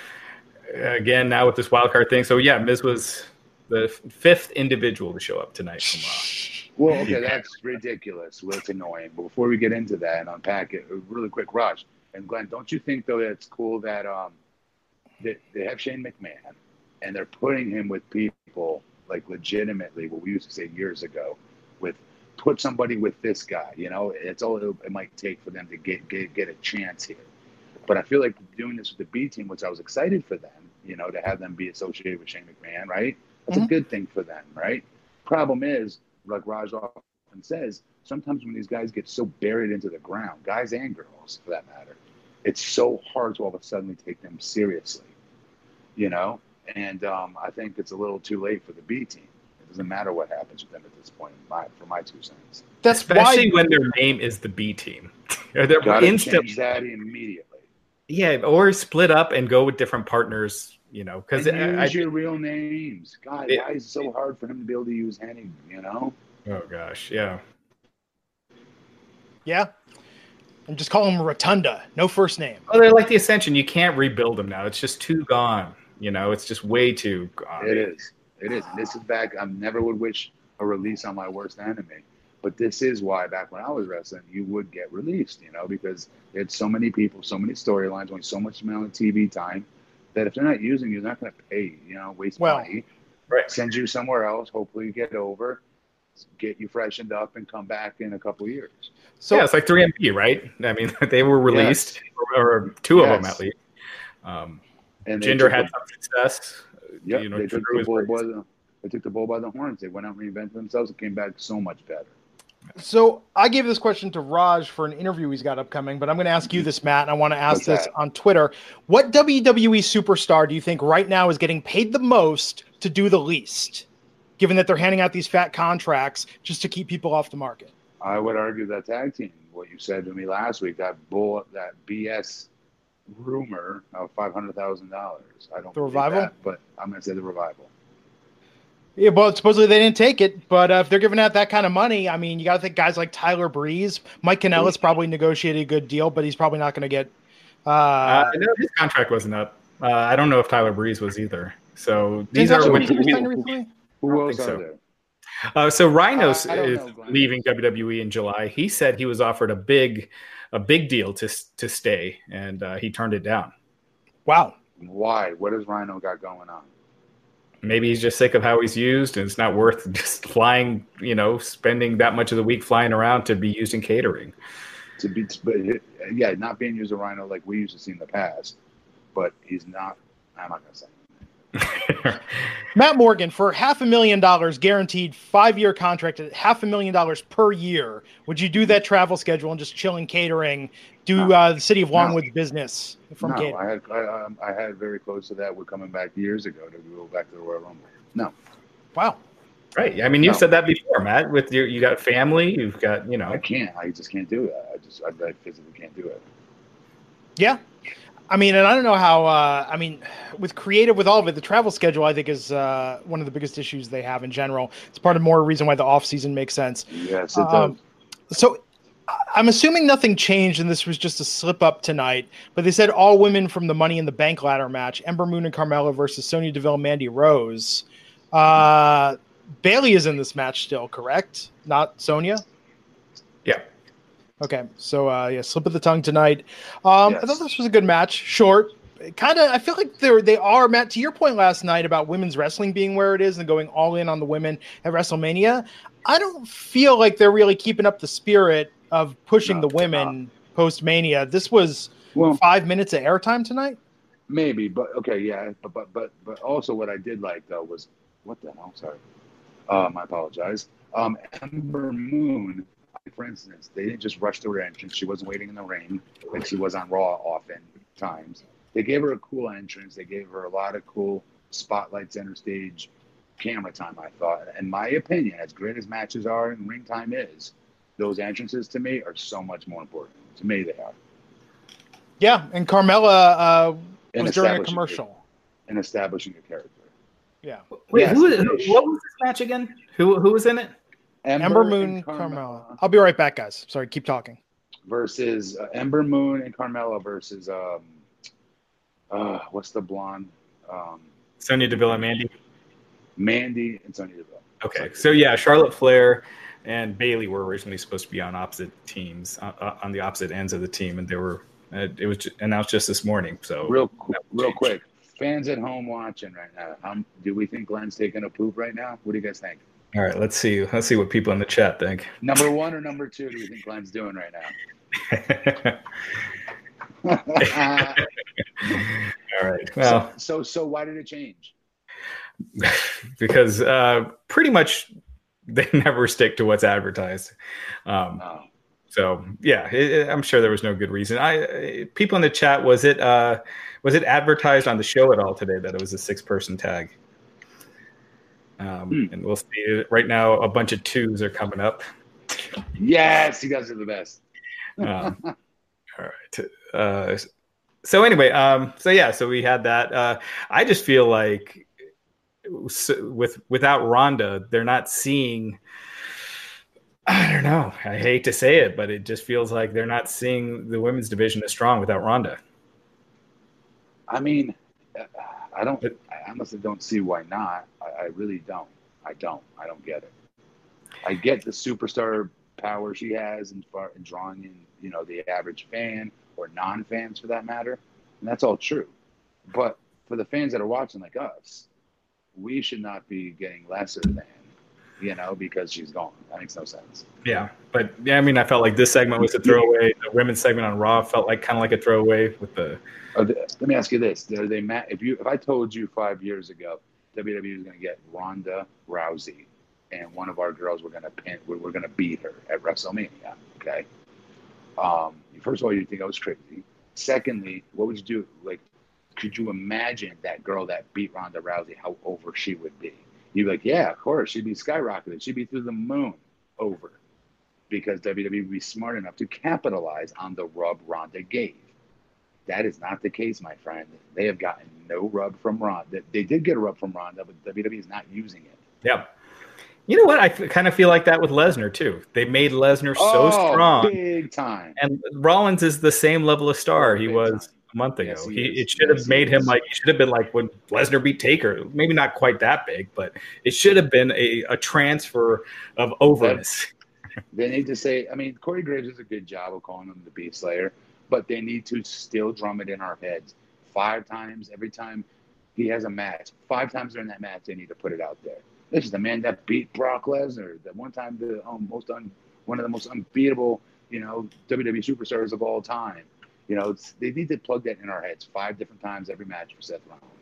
S3: again now with this wild card thing. So yeah, Miz was the f- fifth individual to show up tonight from Raw.
S4: Well, okay, that's ridiculous. Well, it's annoying. But before we get into that and unpack it, a really quick rush. And Glenn, don't you think though that it's cool that um they, they have Shane McMahon and they're putting him with people like legitimately what we used to say years ago with put somebody with this guy. You know, it's all it might take for them to get get get a chance here. But I feel like doing this with the B team, which I was excited for them, you know, to have them be associated with Shane McMahon, right? That's
S2: Mhm.
S4: a good thing for them, right? Problem is, like Raj often says, sometimes when these guys get so buried into the ground, guys and girls for that matter, it's so hard to all of a sudden take them seriously, you know? And um, I think it's a little too late for the B team. It doesn't matter what happens with them at this point, in my, for my two cents.
S2: That's
S3: Especially
S2: why
S3: when their name is the B team. Or they're
S4: Got to
S3: instant,
S4: change that immediately.
S3: yeah, or split up and go with different partners, you know, because
S4: And
S3: I,
S4: use your real names. God,
S3: It-
S4: why is it so hard for him to be able to use Hennig, you know?
S3: oh gosh, yeah.
S2: yeah, and just call him Rotunda, no first name.
S3: Well, they're like the Ascension. You can't rebuild them now. It's just too gone. You know, it's just way too gone.
S4: It is. It is. And this is back. I never would wish a release on my worst enemy. But this is why back when I was wrestling, you would get released, you know, because there's so many people, so many storylines, only so much amount of T V time that if they're not using you, they're not going to pay, you know, waste
S2: Well,
S4: money.
S3: Right.
S4: Send you somewhere else. Hopefully you get over, get you freshened up and come back in a couple of years.
S2: So
S3: yeah, it's like three M P, right? I mean, they were released, or, or two of them
S4: Yes.
S3: at least. Um,
S4: And they
S3: Jinder
S4: took
S3: had
S4: the-
S3: some success.
S4: Yep,
S3: you know,
S4: they took
S3: Drew
S4: the
S3: was
S4: bull by
S3: released.
S4: the they took the bull by the horns. They went out and reinvented themselves and came back so much better.
S2: So I gave this question to Raj for an interview he's got upcoming, but I'm going to ask you this, Matt, and I want to ask
S4: What's
S2: this
S4: that?
S2: on Twitter. What W W E superstar do you think right now is getting paid the most to do the least, given that they're handing out these fat contracts just to keep people off the market?
S4: I would argue that tag team, what you said to me last week, that bull, that B S rumor of five hundred thousand dollars. I don't
S2: The
S4: believe
S2: Revival?
S4: that, but I'm going to say the Revival.
S2: Yeah, well, supposedly they didn't take it, but uh, if they're giving out that kind of money, I mean, you got to think guys like Tyler Breeze, Mike Kanellis probably negotiated a good deal, but he's probably not going to get. Uh,
S3: Uh, no, his contract wasn't up. Uh, I don't know if Tyler Breeze was either. So these
S2: James
S3: are
S2: Ellsworth
S3: when,
S2: resigned recently?
S4: Who
S3: don't
S4: else
S3: think
S4: are
S3: so.
S4: there?
S3: uh, so Rhinos
S4: I don't
S3: is
S4: know, Glenn.
S3: leaving W W E in July. He said he was offered a big, a big deal to to stay, and uh, he turned it down.
S2: Wow.
S4: Why? What has Rhino got going on?
S3: Maybe he's just sick of how he's used, and it's not worth just flying. You know, spending that much of the week flying around to be used in catering.
S4: To be, but it- yeah, not being used a Rhino like we used to see in the past, but he's not. I'm not going to say.
S2: Matt Morgan, for half a million dollars guaranteed five-year contract at half a million dollars per year, would you do that travel schedule and just chill in catering, do
S4: No.
S2: uh, the city of
S4: No.
S2: Longwood's business from
S4: No,
S2: catering?
S4: I had I, um, I had very close to that. We're coming back years ago to go back to the Royal Rumble. No.
S2: Wow.
S3: Right. I mean, you
S4: No.
S3: said that before, Matt. With your, you got family, you've got, you know.
S4: I can't. I just can't do that. I just I, I physically can't do it.
S2: Yeah. I mean, and I don't know how, uh, I mean, with creative, with all of it, the travel schedule, I think, is uh, one of the biggest issues they have in general. It's part of more reason why the off season makes sense.
S4: Yes, it
S2: Um,
S4: does.
S2: So I- I'm assuming nothing changed and this was just a slip up tonight, but they said all women from the Money in the Bank ladder match, Ember Moon and Carmella versus Sonya Deville and Mandy Rose. Uh, Bailey is in this match still, correct? Not Sonya?
S3: Yeah.
S2: Okay, so uh, yeah, slip of the tongue tonight. Um,
S4: Yes.
S2: I thought this was a good match, short. Kind of, I feel like they're they are, Matt. To your point last night about women's wrestling being where it is and going all in on the women at WrestleMania, I don't feel like they're really keeping up the spirit of pushing
S4: No,
S2: the
S4: they're
S2: women post Mania. This was
S4: Well,
S2: five minutes of airtime tonight.
S4: maybe, but okay, yeah, but but but but also what I did like though was what the hell? Sorry, um, I apologize. Um, Ember Moon, for instance, they didn't just rush to her entrance. She wasn't waiting in the rain like she was on Raw often times. They gave her a cool entrance. They gave her a lot of cool spotlight, center stage, camera time. I thought, in my opinion, as great as matches are and ring time is, those entrances to me are so much more important. To me, they are.
S2: Yeah, and Carmella uh,
S4: And
S2: was during a
S4: establishing
S2: commercial.
S4: and establishing a character.
S2: Yeah,
S3: Wait,
S4: Yes,
S3: who,
S4: it
S3: who,
S4: is.
S3: what was this match again? Who who was in it?
S2: Ember
S4: and
S2: Moon, Carmella. I'll be right back, guys. Sorry, keep talking.
S4: versus uh, Ember Moon and Carmella versus um, uh, what's the blonde? Um,
S3: Sonya Deville and Mandy.
S4: Mandy and Sonya Deville.
S3: Okay, so yeah, Charlotte Flair and Bailey were originally supposed to be on opposite teams, uh, on the opposite ends of the team, and they were. Uh, it was ju- announced just this morning. So
S4: Real, qu-
S3: that
S4: real
S3: changed.
S4: quick, fans at home watching right now. Um, do we think Glenn's taking a poop right now? What do you guys think?
S3: All right, let's see. Let's see what people in the chat think.
S4: Number one or number two? Do you think Glenn's doing right now?
S3: All right. Well,
S4: so, so, so why did it change?
S3: because uh, pretty much they never stick to what's advertised. Um,
S4: Oh.
S3: So yeah, it, it- I'm sure there was no good reason. I people in the chat, was it uh, was it advertised on the show at all today that it was a six person tag? Um,
S4: Hmm.
S3: And we'll see. Right now, a bunch of twos are coming up.
S4: Yes, you guys are the best.
S3: Um, all right. Uh, so anyway, um, so yeah, so we had that. Uh, I just feel like s- with without Ronda, they're not seeing. I don't know. I hate to say it, but it just feels like they're not seeing the women's division as strong without Ronda.
S4: I mean, uh, I don't. I honestly don't see why not. I, I really don't. I don't. I don't get it. I get the superstar power she has in, far, in drawing in, you know, the average fan or non-fans for that matter, and that's all true. But for the fans that are watching like us, we should not be getting lesser than, you know, because she's gone. That makes no sense.
S3: Yeah, but yeah, I mean, I felt like this segment was a throwaway. The women's segment on Raw felt like kind of like a throwaway with the.
S4: Are they, let me ask you this: Are they ma- if you if I told you five years ago W W E was going to get Ronda Rousey and one of our girls were going to pin, we're, we're going to beat her at WrestleMania? Okay. Um, first of all, you think I was crazy. Secondly, what would you do? Like, could you imagine that girl that beat Ronda Rousey, how over she would be? You'd be like, yeah, of course, she'd be skyrocketed. She'd be through the moon over, because W W E would be smart enough to capitalize on the rub Ronda gave. That is not the case, my friend. They have gotten no rub from Ronda. They did get a rub from Ronda, but W W E is not using it.
S3: Yeah. You know what? I f- kind of feel like that with Lesnar too. They made Lesnar so
S4: Oh,
S3: strong,
S4: big time.
S3: and Rollins is the same level of star he
S4: Big
S3: was
S4: time.
S3: a month ago.
S4: Yes, he
S3: he
S4: is.
S3: it should have
S4: Yes, he
S3: made him
S4: is.
S3: like it should have been like when Lesnar beat Taker. Maybe not quite that big, but it should have been a, a transfer of overness.
S4: They need to say, I mean, Corey Graves does a good job of calling him the Beast Slayer, but they need to still drum it in our heads five times every time he has a match. Five times during that match, they need to put it out there. This is the man that beat Brock Lesnar. That one time, the um, most un, one of the most unbeatable, you know, W W E superstars of all time. You know, it's, they need to plug that in our heads five different times every match for Seth Rollins.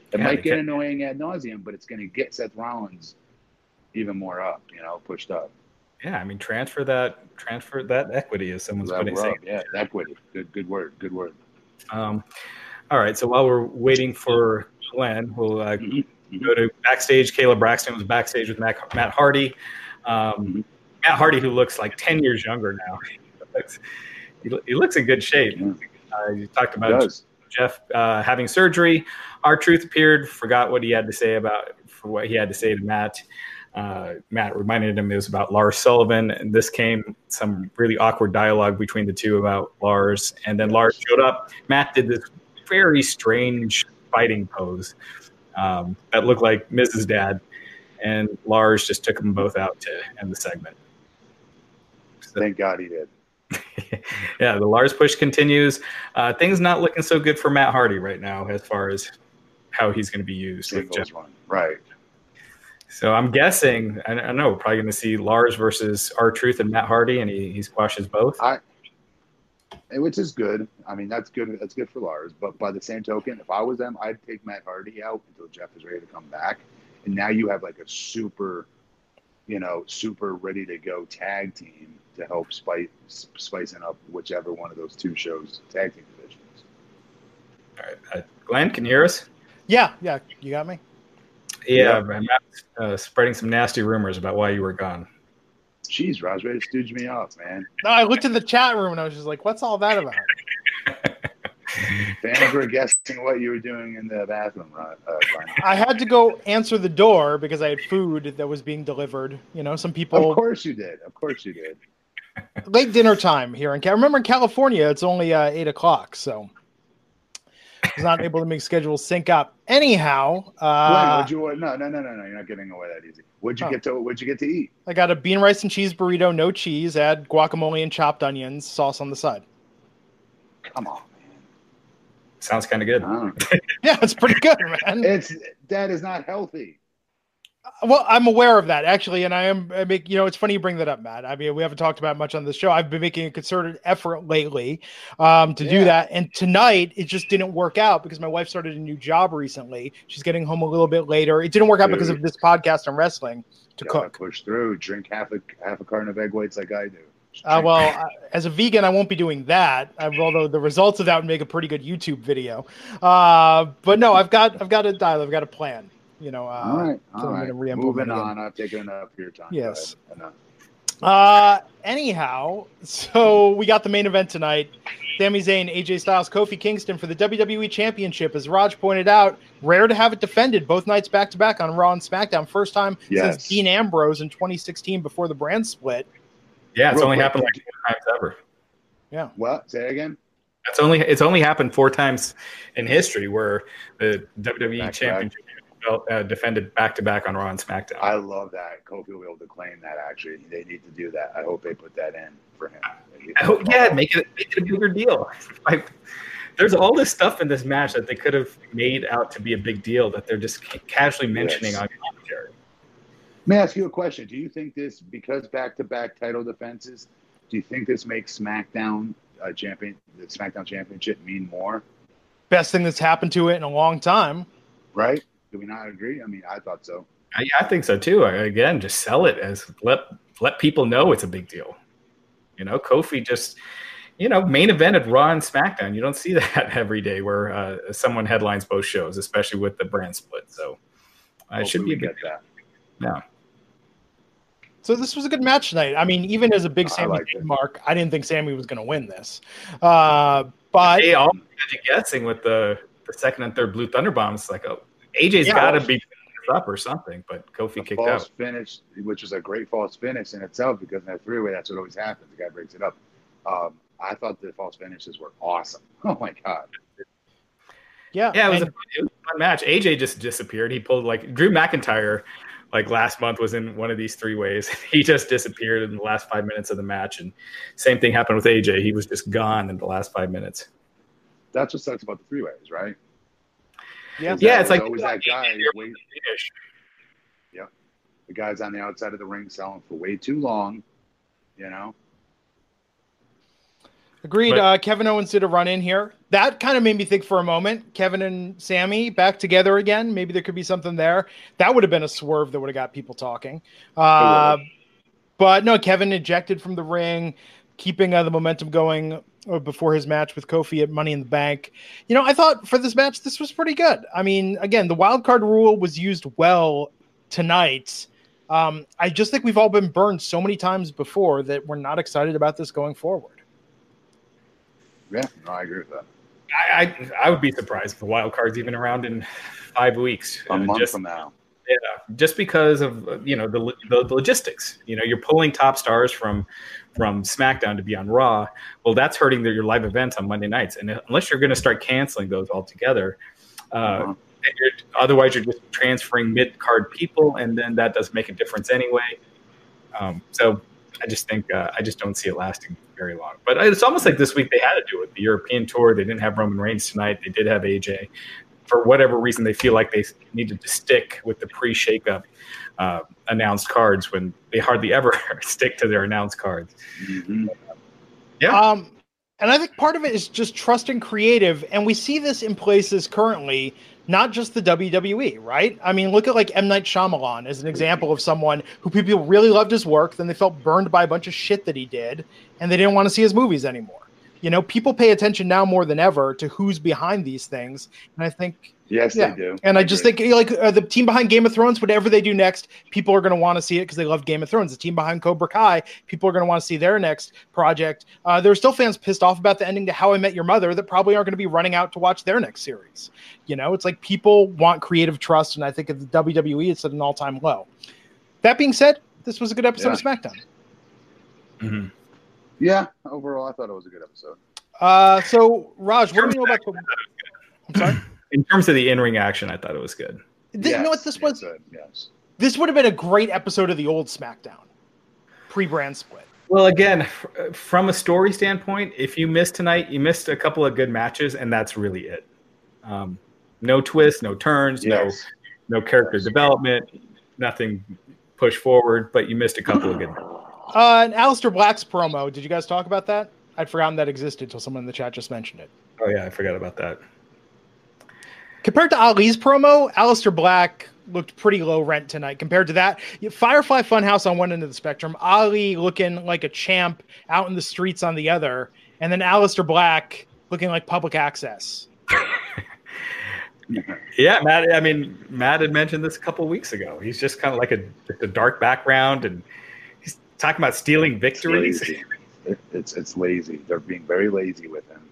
S4: It
S3: Yeah,
S4: might
S3: they
S4: get
S3: kept-
S4: annoying ad nauseum, but it's going to get Seth Rollins even more up, you know, pushed up.
S3: Yeah, I mean, transfer that transfer that equity, as someone's
S4: That
S3: putting
S4: rub,
S3: saying.
S4: yeah, equity. Good, good word. Good word.
S3: Um, all right, so while we're waiting for Glenn, we'll uh,
S4: Mm-hmm.
S3: go to backstage. Caleb Braxton was backstage with Matt, Matt Hardy. Um,
S4: Mhm.
S3: Matt Hardy, who looks like ten years younger now. he, he looks in good shape.
S4: Yeah,
S3: Uh, you talked
S4: it
S3: about
S4: does.
S3: Jeff uh, having surgery. R-Truth appeared, forgot what he had to say about for what he had to say to Matt. Uh, Matt reminded him it was about Lars Sullivan, and this came some really awkward dialogue between the two about Lars. And then Lars showed up. Matt did this very strange fighting pose um, that looked like Missus Dad, and Lars just took them both out to end the segment. So,
S4: Thank God he did.
S3: yeah, the Lars push continues. Uh, things not looking so good for Matt Hardy right now as far as how he's going to be used with Jeff.
S4: Singles run, right?
S3: So I'm guessing, I don't know, we're probably going to see Lars versus R-Truth and Matt Hardy, and he, he squashes both.
S4: I, which is good. I mean, that's good. That's good for Lars. But by the same token, if I was them, I'd take Matt Hardy out until Jeff is ready to come back. And now you have like a super, you know, super ready to go tag team to help spice spicing up whichever one of those two shows tag team divisions.
S3: All right, uh, Glenn, can you hear us?
S2: Yeah, yeah, you got me.
S3: Yeah, I'm uh, spreading some nasty rumors about why you were gone.
S4: Jeez, Raj, ready to stooge me off, man.
S2: No, I looked in the chat room and I was just like, "What's all that about?"
S4: Fans were guessing what you were doing in the bathroom, uh, Glenn.
S2: I had to go answer the door because I had food that was being delivered. You know, some people.
S4: Of course you did. Of course you did.
S2: Late dinner time here in Cal. Remember in California, it's only uh, eight o'clock, so I was not able to make schedules sync up. Anyhow,
S4: Glenn,
S2: uh,
S4: what'd you? No, no, no, no, no. You're not getting away that easy. What'd you
S2: Oh.
S4: get to? What'd you get to eat?
S2: I got a bean rice and cheese burrito, no cheese, add guacamole and chopped onions, sauce on the side.
S4: Come on, man.
S3: Sounds kind of good.
S4: Oh.
S2: Yeah, it's pretty good, man.
S4: It's that is not healthy.
S2: Well, I'm aware of that actually, and I am. I make you know, it's funny you bring that up, Matt. I mean, we haven't talked about it much on the show. I've been making a concerted effort lately um, to do
S4: Yeah.
S2: that, and tonight it just didn't work out because my wife started a new job recently. She's getting home a little bit later. It didn't work out because
S4: Dude.
S2: of this podcast and wrestling to
S4: Gotta
S2: cook.
S4: push through. Drink half a half a carton of egg whites like I do.
S2: Uh, well, I, as a vegan, I won't be doing that. I, although the results of that would make a pretty good YouTube video. Uh, but no, I've got I've got a dial. I've got a plan. You know. Uh,
S4: all right,
S2: so
S4: all
S2: I'm
S4: right.
S2: gonna re-implement
S4: Moving
S2: again.
S4: on. I've taken enough of your time.
S2: Yes.
S4: Go ahead. Enough.
S2: Uh, anyhow, so we got the main event tonight. Sami Zayn, A J Styles, Kofi Kingston for the W W E Championship. As Raj pointed out, rare to have it defended both nights back to back on Raw and SmackDown. First time
S4: Yes.
S2: since Dean Ambrose in twenty sixteen before the brand split.
S3: Yeah, it's
S4: Real
S3: only
S4: quick.
S3: happened like four times ever.
S2: Yeah.
S4: What? Say it again.
S3: It's only it's only happened four times in history where the W W E
S4: Back to
S3: Championship felt, uh, defended back to back on Raw and SmackDown.
S4: I love that. Kofi will be able to claim that. Actually, they need to do that. I hope they put that in for him.
S3: Oh yeah, make it make it a bigger deal. Like, there's all this stuff in this match that they could have made out to be a big deal that they're just ca- casually mentioning
S4: Yes.
S3: on commentary.
S4: Let me ask you a question. Do you think this, because back-to-back title defenses, do you think this makes SmackDown uh, champion, the SmackDown Championship mean more?
S2: Best thing that's happened to it in a long time.
S4: Right? Do we not agree? I mean, I thought so.
S3: I, I think so too. I- Again, just sell it as let let people know it's a big deal. You know, Kofi just, you know, main event at Raw and SmackDown. You don't see that every day where uh, someone headlines both shows, especially with the brand split. So uh, it should
S4: Hopefully
S3: be a
S4: we
S3: big
S4: get that.
S3: Yeah.
S2: So this was a good match tonight. I mean, even as a big
S4: I
S2: Sami
S4: liked
S2: Zayn
S4: it.
S2: mark, I didn't think Sammy was going to win this. Uh, but
S3: They all had you guessing with the, the second and third Blue Thunder bombs. Like, oh, A J's
S2: Yeah.
S3: got to be up or something, but Kofi
S4: The
S3: kicked
S4: false
S3: out.
S4: finish, which was a great false finish in itself, because in that three-way, that's what always happens. The guy breaks it up. Um, I thought the false finishes were awesome. Oh, my God.
S2: yeah,
S3: Yeah, it was,
S2: and-
S3: a, it was a fun match. A J just disappeared. He pulled like Drew McIntyre, like last month was in one of these three ways. He just disappeared in the last five minutes of the match, and same thing happened with A J. He was just gone in the last five minutes.
S4: That's what sucks about the three-ways, right?
S2: yeah.
S4: Is
S3: Yeah,
S4: that
S3: it's like-
S4: always that guy. Wait,
S3: Finish.
S4: the guy's on the outside of the ring selling for way too long, you know?
S2: Agreed.
S3: But-
S2: uh, Kevin Owens did a run in here. That kind of made me think for a moment. Kevin and Sammy back together again. Maybe there could be something there. That would have been a swerve that would have got people talking. Uh, but no, Kevin ejected from the ring, keeping uh, the momentum going uh, before his match with Kofi at Money in the Bank. You know, I thought for this match, this was pretty good. I mean, again, the wild card rule was used well tonight. Um, I just think we've all been burned so many times before that we're not excited about this going forward.
S4: Yeah, no, I agree with that.
S3: I, I I would be surprised if the wild card's even around in five weeks.
S4: A
S3: Uh,
S4: month
S3: just,
S4: from now.
S3: Yeah, just because of uh, you know the, the the logistics. You know, you're pulling top stars from from SmackDown to be on Raw. Well, that's hurting the, your live events on Monday nights. And unless you're going to start canceling those altogether, uh,
S4: Uh-huh.
S3: and you're, otherwise you're just transferring mid card people, and then that doesn't make a difference anyway. Um, so I just think uh, I just don't see it lasting very long. But it's almost like this week they had to do it. The European tour, they didn't have Roman Reigns tonight. They did have A J. For whatever reason, they feel like they needed to stick with the pre-shakeup uh, announced cards when they hardly ever stick to their announced cards.
S4: Mm-hmm.
S3: Yeah.
S2: Um, and I think part of it is just trusting creative. And we see this in places currently, not just the W W E, right? I mean, look at like M. Night Shyamalan as an example of someone who people really loved his work, then they felt burned by a bunch of shit that he did, and they didn't want to see his movies anymore. You know, people pay attention now more than ever to who's behind these things. And I think,
S4: Yes,
S2: yeah.
S4: they do.
S2: And I just think, like, uh, the team behind Game of Thrones, whatever they do next, people are going to want to see it because they love Game of Thrones. The team behind Cobra Kai, people are going to want to see their next project. Uh, there are still fans pissed off about the ending to How I Met Your Mother that probably aren't going to be running out to watch their next series. You know, it's like people want creative trust, and I think at the W W E, it's at an all-time low. That being said, this was a good episode
S4: Yeah.
S2: of SmackDown.
S3: Mm-hmm.
S4: Yeah, overall, I thought it was a good episode.
S2: Uh, so, Raj, what do we know about the... I'm sorry?
S3: In terms of the in-ring action, I thought it was good.
S2: Th- you know what this was?
S4: Yes, uh, yes.
S2: This would have been a great episode of the old SmackDown, pre-brand split.
S3: Well, again, f- from a story standpoint, if you missed tonight, you missed a couple of good matches, and that's really it. Um, no twists, no turns,
S4: Yes.
S3: no no character development, nothing push forward, but you missed a couple of good matches.
S2: Uh, and Aleister Black's promo, did you guys talk about that? I'd forgotten that existed until someone in the chat just mentioned it.
S3: Oh, yeah, I forgot about that.
S2: Compared to Ali's promo, Aleister Black looked pretty low rent tonight. Compared to that, Firefly Funhouse on one end of the spectrum, Ali looking like a champ out in the streets on the other, and then Aleister Black looking like public access.
S3: Yeah, Matt. I mean, Matt had mentioned this a couple of weeks ago. He's just kind of like a, just a dark background, and he's talking about stealing
S4: It's
S3: victories.
S4: lazy. It, it's it's lazy. They're being very lazy with him.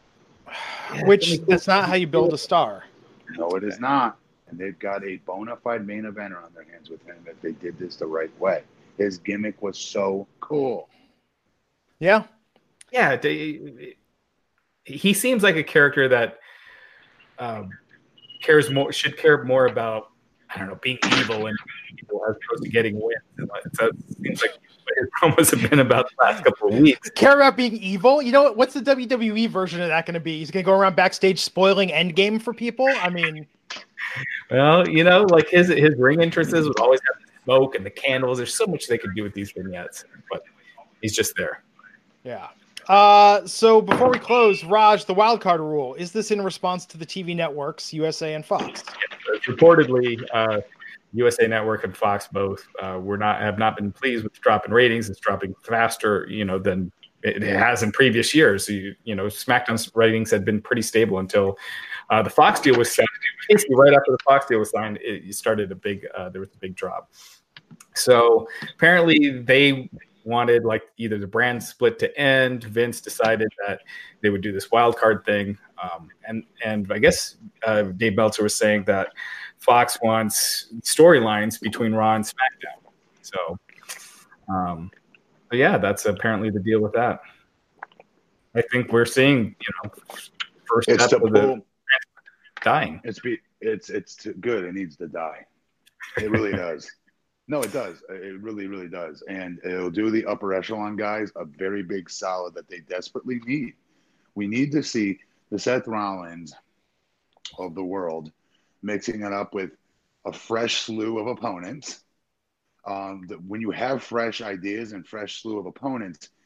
S2: Which, that's not how you build a star.
S4: No, it is not. And they've got a bona fide main eventer on their hands with him if they did this the right way. His gimmick was so cool.
S2: Yeah.
S3: Yeah, they, he seems like a character that um, cares more, should care more about, I don't know, being evil and people as opposed to getting wins. And so it seems like what his promos have been about the last couple of weeks.
S2: Care about being evil? You know what? What's the W W E version of that going to be? He's going to go around backstage spoiling Endgame for people? I mean...
S3: Well, you know, like his his ring entrances would always have the smoke and the candles. There's so much they could do with these vignettes, but he's just there.
S2: Yeah. Uh, so before we close, Raj, the wild card rule, is this in response to the T V networks, U S A and Fox?
S3: Reportedly, uh, U S A Network and Fox both uh, were not have not been pleased with the drop in ratings. It's dropping faster, you know, than it has in previous years. So you, you know, SmackDown's ratings had been pretty stable until uh, the Fox deal was signed. Basically, right after the Fox deal was signed, it started a big. Uh, there was a big drop. So apparently, they wanted like either the brand split to end. Vince decided that they would do this wild card thing, um, and and I guess uh, Dave Meltzer was saying that Fox wants storylines between Raw and SmackDown. So, um, but yeah, that's apparently the deal with that. I think we're seeing, you know, first
S4: It's
S3: step
S4: to
S3: of the
S4: pull.
S3: dying.
S4: It's be it's it's too good. It needs to die. It really does. No, it does. It really, really does. And it'll do the upper echelon guys a very big solid that they desperately need. We need to see the Seth Rollins of the world mixing it up with a fresh slew of opponents. Um, the, when you have fresh ideas and fresh slew of opponents,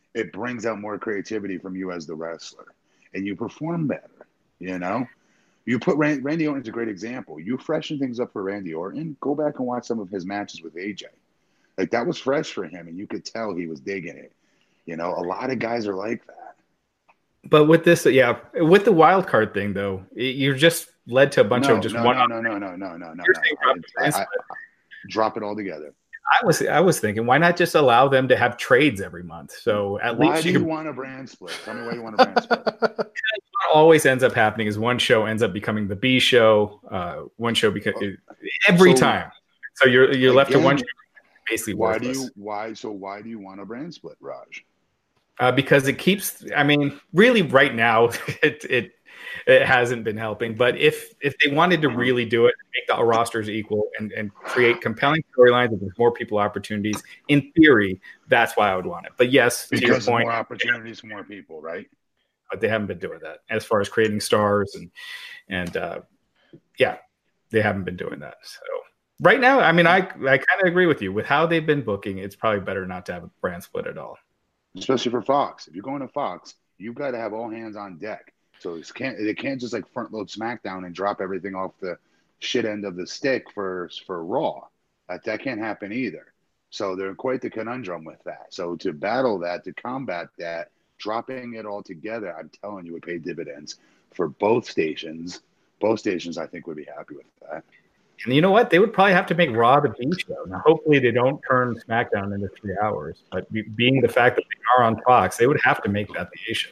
S4: it brings out more creativity from you as the wrestler, and you perform better. You know, you put Rand, Randy Orton's a great example. You freshen things up for Randy Orton. Go back and watch some of his matches with A J. Like, that was fresh for him, and you could tell he was digging it. You know, a lot of guys are like that.
S3: But with this, yeah, with the wild card thing, though, you're just led to a bunch
S4: no,
S3: of just
S4: no,
S3: one.
S4: No, no, no, no, no, no, no.
S3: You're
S4: no.
S3: saying
S4: I,
S3: drop,
S4: I, I, I, drop it all together.
S3: I was I was thinking, why not just allow them to have trades every month? So at
S4: why
S3: least
S4: do
S3: you,
S4: you want a brand split? Tell me why you want a brand split.
S3: What always ends up happening is one show ends up becoming the B show. Uh, one show because every
S4: So,
S3: time. So you're you're left to
S4: again,
S3: one show basically
S4: Why
S3: worthless.
S4: do you why so why do you want a brand split, Raj?
S3: Uh, because it keeps. I mean, really, right now it it it hasn't been helping. But if if they wanted to really do it, make the rosters equal, and and create compelling storylines and with more people opportunities, in theory, that's why I would want it. But yes, to your
S4: Because
S3: point,
S4: more opportunities for more people, right?
S3: but they haven't been doing that as far as creating stars and and uh, yeah, they haven't been doing that. So right now, I mean, I I kind of agree with you with how they've been booking. It's probably better not to have a brand split at all.
S4: Especially for Fox. If you're going to Fox, you've got to have all hands on deck. So it can't they can't just like front load SmackDown and drop everything off the shit end of the stick for for Raw. That that can't happen either. So they're quite the conundrum with that. So to battle that, to combat that, dropping it all together, I'm telling you, would pay dividends for both stations. Both stations, I think, would be happy with that.
S3: And you know what? They would probably have to make Raw the B show. Now, hopefully, they don't turn SmackDown into three hours. But be, being the fact that they are on Fox, they would have to make that the A show.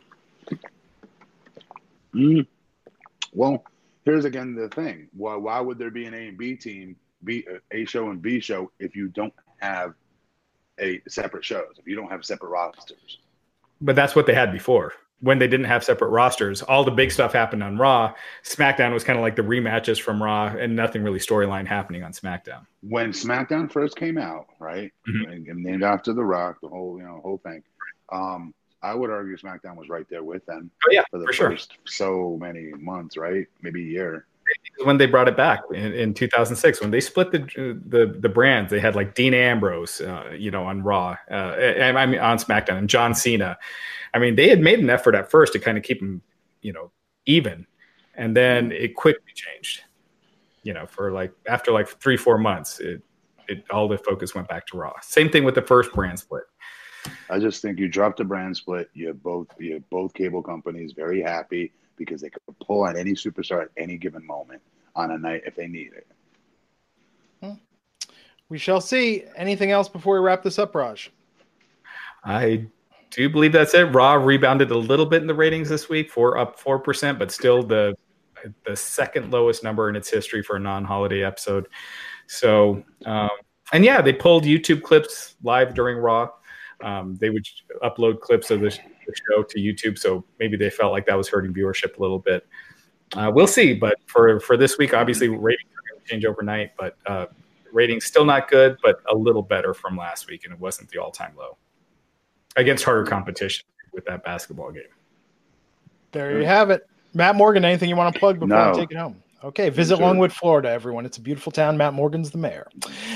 S4: Mm. Well, here's again the thing: why why would there be an A and B team, B A show and B show, if you don't have a separate shows? If you don't have separate rosters?
S3: But that's what they had before. When they didn't have separate rosters, all the big stuff happened on Raw. SmackDown was kind of like the rematches from Raw, and nothing really storyline happening on SmackDown.
S4: When SmackDown first came out, right,
S3: Mhm.
S4: and, and named after The Rock, the whole you know whole thing, um, I would argue SmackDown was right there with them.
S3: Oh yeah,
S4: for the
S3: for sure.
S4: first so many months, right, maybe a year.
S3: When they brought it back in, in two thousand six, when they split the the the brands, they had like Dean Ambrose, uh, you know, on Raw, uh, and I mean on SmackDown, and John Cena. I mean, they had made an effort at first to kind of keep them, you know, even, and then it quickly changed. You know, for like after like three four months, it it all the focus went back to Raw. Same thing with the first brand split.
S4: I just think you dropped a brand split. You have both you have both cable companies very happy because they could pull on any superstar at any given moment on a night if they need it.
S2: We shall see. Anything else before we wrap this up, Raj?
S3: I do believe that's it. Raw rebounded a little bit in the ratings this week, for up four percent, but still the the second lowest number in its history for a non-holiday episode. So, um, and yeah, they pulled YouTube clips live during Raw. Um, they would upload clips of the, the show to YouTube, so maybe they felt like that was hurting viewership a little bit. Uh, we'll see, but for, for this week, obviously ratings are going to change overnight, but uh, ratings still not good, but a little better from last week, and it wasn't the all-time low against harder competition with that basketball game.
S2: There you have it. Matt Morgan, anything you want to plug before
S4: No.
S2: I take it home? Okay, visit
S4: Sure.
S2: Longwood, Florida, everyone. It's a beautiful town. Matt Morgan's the mayor.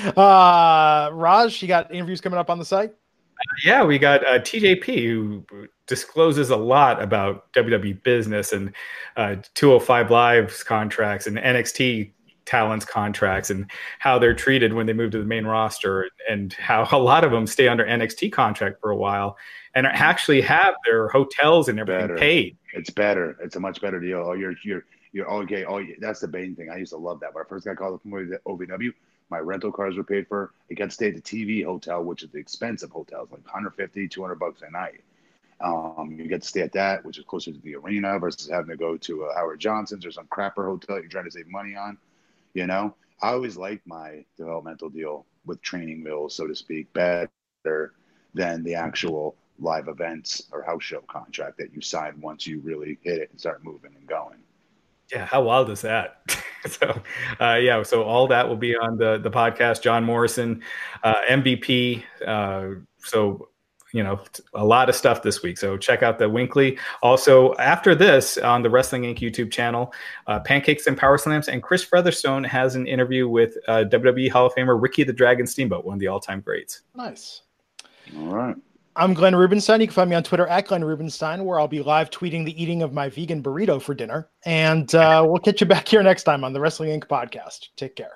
S2: Uh, Raj, you got interviews coming up on the site?
S3: Yeah, we got uh, T J P, who discloses a lot about W W E business and uh, two oh five Live's contracts and N X T talents contracts and how they're treated when they move to the main roster, and how a lot of them stay under N X T contract for a while and actually have their hotels and everything
S4: Better.
S3: paid.
S4: It's better. It's a much better deal. Oh, you're you're you're okay. Oh, yeah, that's the main thing. I used to love that. When I first got called up from O V W, my rental cars were paid for. I got to stay at the T V hotel, which is the expensive hotels, like one hundred fifty, two hundred bucks a night. Um, you get to stay at that, which is closer to the arena versus having to go to a Howard Johnson's or some crapper hotel you're trying to save money on. You know, I always liked my developmental deal with training mills, so to speak, better than the actual live events or house show contract that you sign once you really hit it and start moving and going.
S3: Yeah, how wild is that? so, uh, yeah, so all that will be on the the podcast. John Morrison, uh, M V P. Uh, so, you know, a lot of stuff this week. So check out the Winkley. Also, after this on the Wrestling Incorporated YouTube channel, uh, Pancakes and Power Slams, and Chris Featherstone has an interview with uh, W W E Hall of Famer Ricky the Dragon Steamboat, one of the all time greats.
S2: Nice.
S4: All right.
S2: I'm Glenn Rubenstein. You can find me on Twitter at Glenn Rubenstein, where I'll be live tweeting the eating of my vegan burrito for dinner. And uh, we'll catch you back here next time on the Wrestling Incorporated podcast. Take care.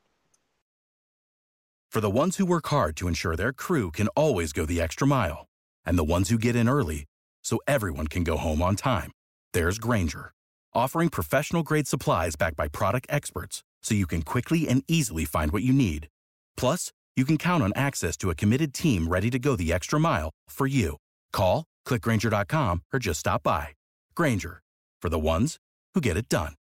S5: For the ones who work hard to ensure their crew can always go the extra mile, and the ones who get in early so everyone can go home on time, there's Grainger, offering professional-grade supplies backed by product experts so you can quickly and easily find what you need. Plus, you can count on access to a committed team ready to go the extra mile for you. Call, click Grainger dot com, or just stop by. Grainger, for the ones who get it done.